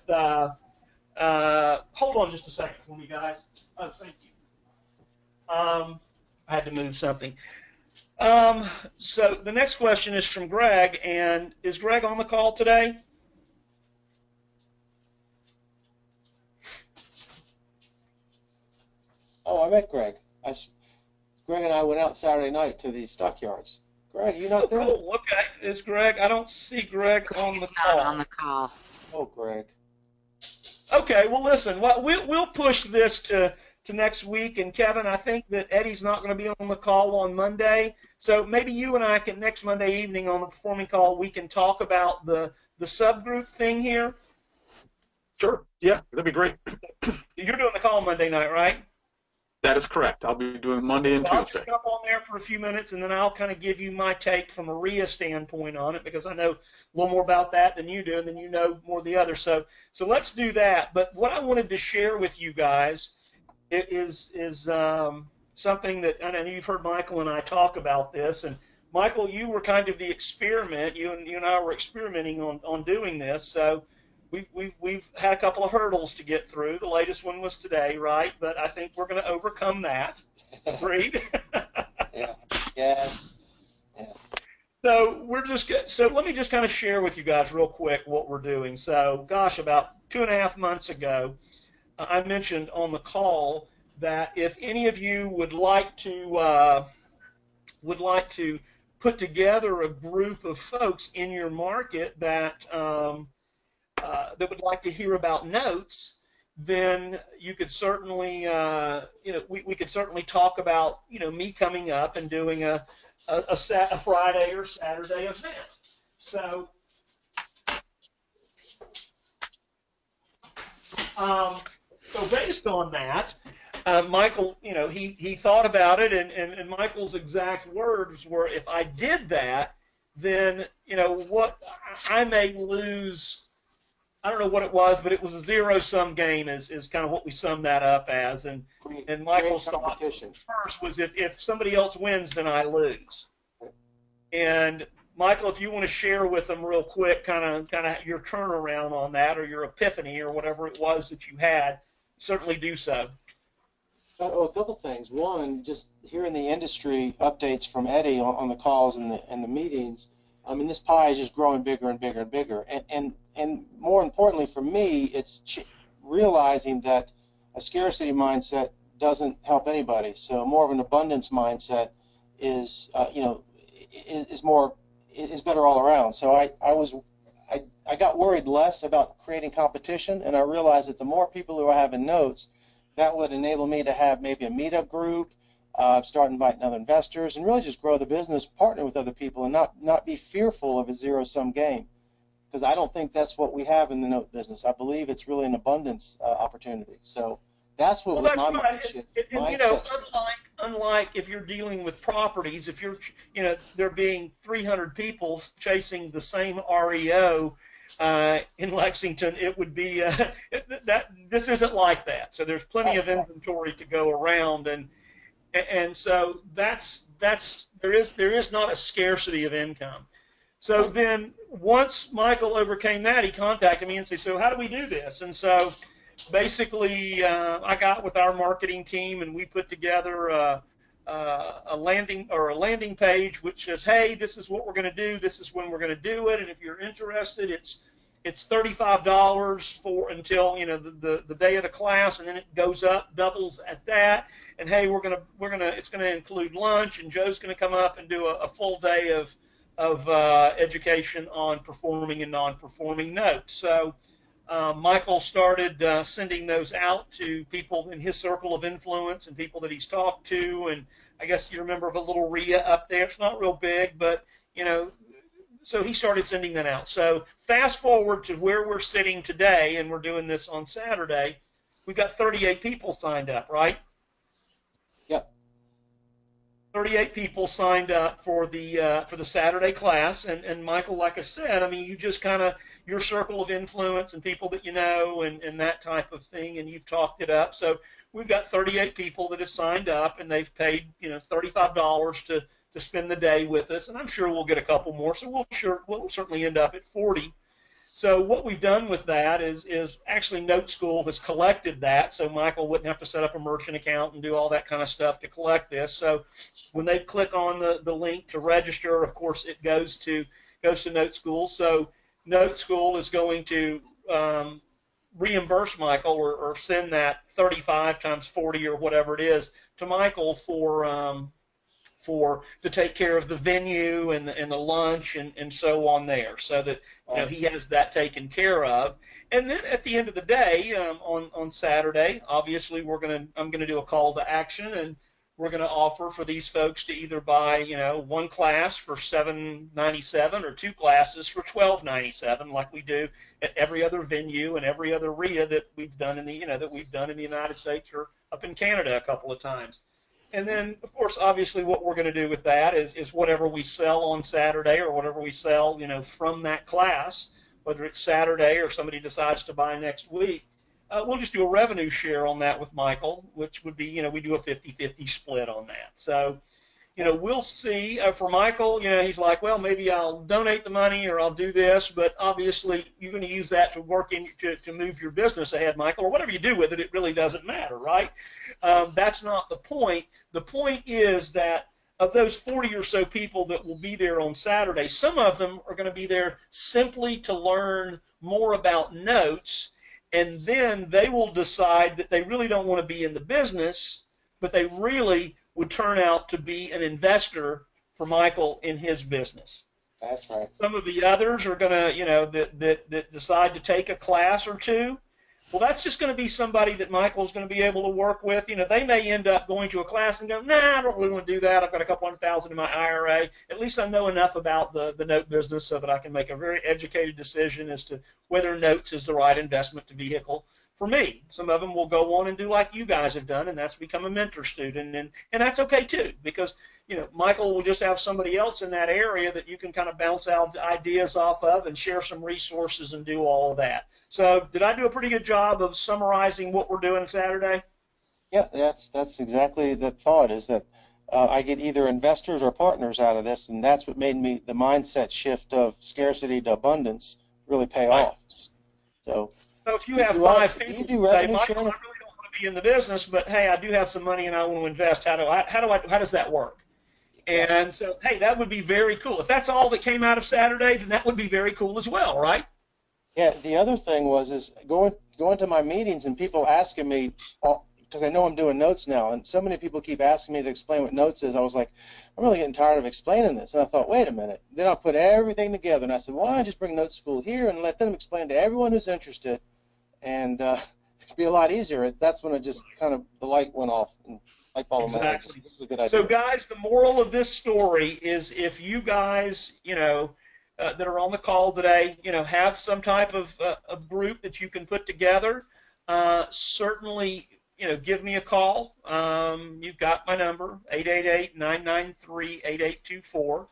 Speaker 1: Hold on just a second for me, guys. Oh, thank you. I had to move something. So the next question is from Greg, and is Greg on the call today?
Speaker 6: Oh, I met Greg. Greg and I went out Saturday night to the stockyards. Greg, you not there?
Speaker 1: Cool. Okay. Is Greg? I don't see Greg on the
Speaker 3: He's
Speaker 1: call.
Speaker 3: not on the call.
Speaker 6: Oh, Greg.
Speaker 1: Okay, well, listen, we'll push this to next week. And, Kevin, I think that Eddie's not going to be on the call on Monday. So maybe you and I can, next Monday evening on the performing call, we can talk about the subgroup thing here.
Speaker 4: Sure. Yeah, that'd be great.
Speaker 1: You're doing the call Monday night, right?
Speaker 4: That is correct. I'll be doing Monday and
Speaker 1: So I'll
Speaker 4: Tuesday.
Speaker 1: just jump on there for a few minutes, and then I'll kind of give you my take from a RIA standpoint on it because I know a little more about that than you do, and then you know more of the other. So let's do that. But what I wanted to share with you guys is something that, and I know you've heard Michael and I talk about this, and Michael, you were kind of the experiment. You and I were experimenting on doing this. So we've had a couple of hurdles to get through. The latest one was today, right? But I think we're going to overcome that. Agreed?
Speaker 6: Yeah. Yes. Yeah.
Speaker 1: So let me just kind of share with you guys real quick what we're doing. So, gosh, about 2.5 months ago, I mentioned on the call that if any of you would like to put together a group of folks in your market that that would like to hear about notes, then you could certainly, we could certainly talk about, me coming up and doing a Friday or Saturday event. So, So based on that, Michael, you know, he thought about it, and Michael's exact words were, if I did that, then, you know, what I may lose, I don't know what it was, but it was a zero-sum game is kind of what we summed that up as. And Michael's thoughts first was, if somebody else wins, then I lose. And Michael, if you want to share with them real quick, kind of your turnaround on that, or your epiphany, or whatever it was that you had, certainly do so.
Speaker 6: Oh, a couple things. One, just hearing the industry updates from Eddie on the calls and the meetings. I mean, this pie is just growing bigger and bigger and bigger. And more importantly for me, it's realizing that a scarcity mindset doesn't help anybody. So more of an abundance mindset is, you know, is better all around. So I got worried less about creating competition, and I realized that the more people who are having notes, that would enable me to have maybe a meetup group, start inviting other investors, and really just grow the business, partner with other people, and not be fearful of a zero-sum game. Because I don't think that's what we have in the note business. I believe it's really an abundance opportunity. So that's what was my mind shift.
Speaker 1: And you know, unlike if you're dealing with properties, if you're, you know, there being 300 people chasing the same REO in Lexington, it would be that this isn't like that. So there's plenty of inventory to go around, and so there is not a scarcity of income. So then once Michael overcame that, he contacted me and said, so how do we do this? And so basically I got with our marketing team, and we put together a landing page which says, hey, this is what we're going to do, this is when we're going to do it, and if you're interested, it's $35 for until, you know, the day of the class, and then it goes up, doubles at that. And hey, it's gonna include lunch, and Joe's gonna come up and do a full day of education on performing and non-performing notes. So Michael started sending those out to people in his circle of influence and people that he's talked to. And I guess you remember of a little RIA up there. It's not real big, but, you know, so he started sending that out. So fast forward to where we're sitting today, and we're doing this on Saturday. We've got 38 people signed up, right?
Speaker 6: Yep.
Speaker 1: 38 people signed up for the Saturday class, and Michael, like I said, I mean, you just kind of, your circle of influence and people that you know and that type of thing, and you've talked it up. So we've got 38 people that have signed up, and they've paid, you know, $35 to spend the day with us, and I'm sure we'll get a couple more, so we'll certainly end up at 40. So what we've done with that is actually Note School has collected that, so Michael wouldn't have to set up a merchant account and do all that kind of stuff to collect this. So when they click on the link to register, of course it goes to Note School. So Note School is going to reimburse Michael or send that 35 times 40 or whatever it is to Michael to take care of the venue and the lunch and so on there, so that, you know, he has that taken care of. And then at the end of the day, on Saturday, obviously I'm gonna do a call to action, and we're gonna offer for these folks to either buy, you know, one class for $7.97 or two classes for $12.97, like we do at every other venue and every other RIA that we've done in the United States or up in Canada a couple of times. And then, of course, obviously what we're going to do with that is whatever we sell on Saturday or whatever we sell, you know, from that class, whether it's Saturday or somebody decides to buy next week, we'll just do a revenue share on that with Michael, which would be, you know, we do a 50-50 split on that. So, you know, we'll see. For Michael, you know, he's like, well, maybe I'll donate the money or I'll do this, but obviously you're going to use that to work to move your business ahead, Michael, or whatever you do with it, it really doesn't matter, right? That's not the point. The point is that of those 40 or so people that will be there on Saturday, some of them are going to be there simply to learn more about notes, and then they will decide that they really don't want to be in the business, but they really would turn out to be an investor for Michael in his business.
Speaker 6: That's right.
Speaker 1: Some of the others are going to, you know, that decide to take a class or two. Well, that's just going to be somebody that Michael's going to be able to work with. You know, they may end up going to a class and go, nah, I don't really want to do that. I've got a couple $100,000 in my IRA. At least I know enough about the note business so that I can make a very educated decision as to whether notes is the right investment vehicle for me. Some of them will go on and do like you guys have done, and that's become a mentor student, and that's okay too, because Michael will just have somebody else in that area that you can kind of bounce out ideas off of and share some resources and do all of that. So did I do a pretty good job of summarizing what we're doing Saturday?
Speaker 6: Yeah, that's exactly the thought, is that I get either investors or partners out of this, and that's what made me the mindset shift of scarcity to abundance really pay
Speaker 1: Right.
Speaker 6: off. So
Speaker 1: if you have
Speaker 6: do
Speaker 1: five
Speaker 6: do you
Speaker 1: people
Speaker 6: do
Speaker 1: who say,
Speaker 6: revenue
Speaker 1: Michael, I
Speaker 6: sharing?
Speaker 1: really don't want to be in the business, but hey, I do have some money and I want to invest. How does that work? And so, hey, that would be very cool. If that's all that came out of Saturday, then that would be very cool as well, right?
Speaker 6: Yeah, the other thing is going to my meetings and people asking me, because I know I'm doing notes now, and so many people keep asking me to explain what notes is. I was like, I'm really getting tired of explaining this. And I thought, wait a minute. Then I put everything together, and I said, why don't I just bring Note School here and let them explain to everyone who's interested, and it'd be a lot easier. That's when it just kind of, the light went off, and light bulb went off.
Speaker 1: Exactly.
Speaker 6: This is a good idea.
Speaker 1: So, guys, the moral of this story is if you guys, that are on the call today, have some type of group that you can put together, certainly, give me a call. You've got my number, 888-993-8824.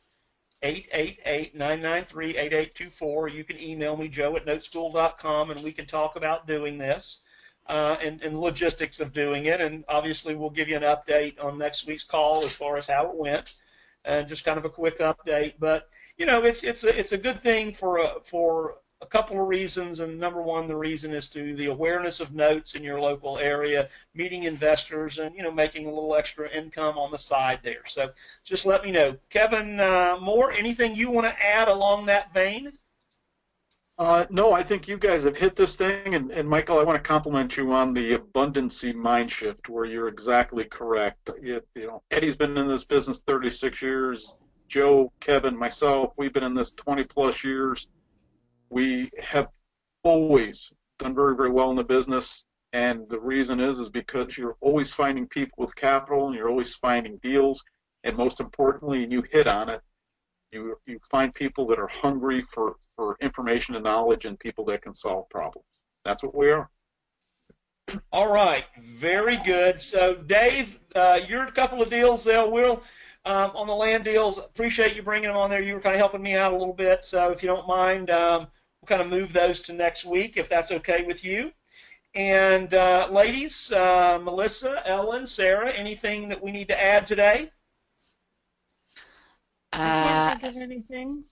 Speaker 1: 888-993-8824. You can email me, joe@noteschool.com, and we can talk about doing this and logistics of doing it. And obviously, we'll give you an update on next week's call as far as how it went, and just kind of a quick update. But it's a good thing for a couple of reasons. And number one, the reason is to the awareness of notes in your local area, meeting investors, and making a little extra income on the side there. So just let me know. Kevin Moore, anything you want to add along that vein?
Speaker 4: No, I think you guys have hit this thing, and Michael, I want to compliment you on the abundancy mind shift, where you're exactly correct. Eddie's been in this business 36 years. Joe, Kevin, myself, we've been in this 20 plus years. We have always done very, very well in the business, and the reason is because you're always finding people with capital, and you're always finding deals, and most importantly, and you hit on it, you find people that are hungry for information and knowledge, and people that can solve problems. That's what we are.
Speaker 1: All right, very good. So, Dave, you're a couple of deals there. Will on the land deals. Appreciate you bringing them on there. You were kind of helping me out a little bit. So, if you don't mind, we'll kind of move those to next week, if that's okay with you. And ladies, Melissa, Ellen, Sarah, anything that we need to add today?
Speaker 5: I can't think of anything.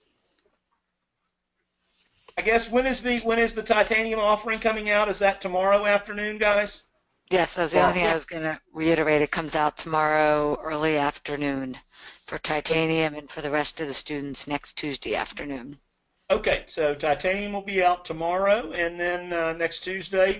Speaker 1: I guess when is the titanium offering coming out? Is that tomorrow afternoon, guys?
Speaker 3: Yes, that's the only thing I was going to reiterate. It comes out tomorrow early afternoon for titanium, and for the rest of the students next Tuesday afternoon.
Speaker 1: Okay, so titanium will be out tomorrow, and then next Tuesday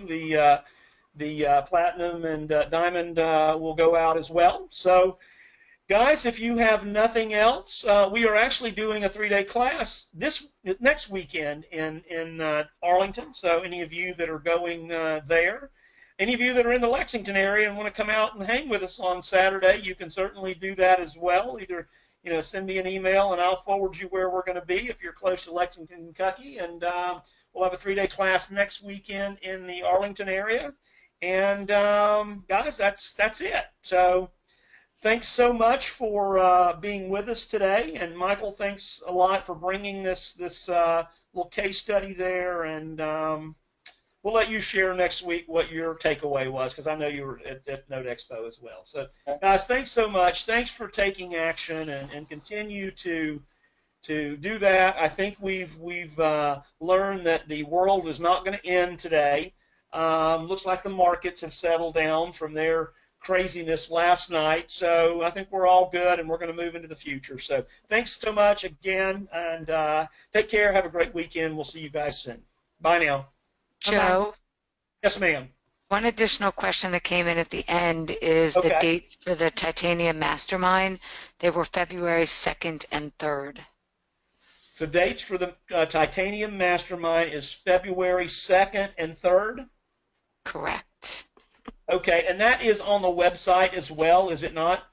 Speaker 1: the platinum and diamond will go out as well. So, guys, if you have nothing else, we are actually doing a 3-day class this next weekend in Arlington. So any of you that are going there, any of you that are in the Lexington area and want to come out and hang with us on Saturday, you can certainly do that as well. Either send me an email and I'll forward you where we're going to be if you're close to Lexington, Kentucky, and we'll have a 3-day class next weekend in the Arlington area. And guys, that's it. So. Thanks so much for being with us today, and Michael, thanks a lot for bringing this little case study there, and we'll let you share next week what your takeaway was, because I know you were at Note Expo as well. So, guys, thanks so much. Thanks for taking action and continue to do that. I think we've learned that the world is not going to end today. Looks like the markets have settled down from their craziness last night, so I think we're all good, and we're going to move into the future. So thanks so much again, and take care. Have a great weekend. We'll see you guys soon. Bye now.
Speaker 3: Joe?
Speaker 1: Yes, ma'am.
Speaker 3: One additional question that came in at the end is the dates for the Titanium Mastermind. They were February 2nd and 3rd.
Speaker 1: So dates for the Titanium Mastermind is February 2nd and 3rd?
Speaker 3: Correct.
Speaker 1: Okay, and that is on the website as well, is it not?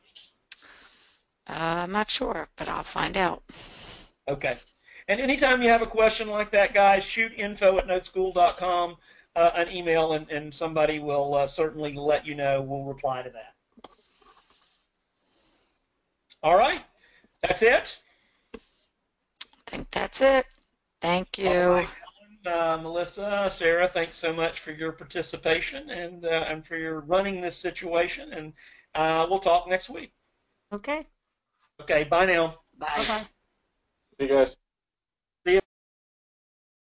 Speaker 3: I'm not sure, but I'll find out.
Speaker 1: Okay. And anytime you have a question like that, guys, shoot info@noteschool.com. an email, and somebody will certainly let you know. We'll reply to that. All right, that's it.
Speaker 3: I think that's it. Thank you.
Speaker 1: All right, Ellen, Melissa, Sarah, thanks so much for your participation and for your running this situation. And we'll talk next week.
Speaker 5: Okay.
Speaker 1: Okay, bye now.
Speaker 3: Bye.
Speaker 5: Bye-bye.
Speaker 4: Hey guys.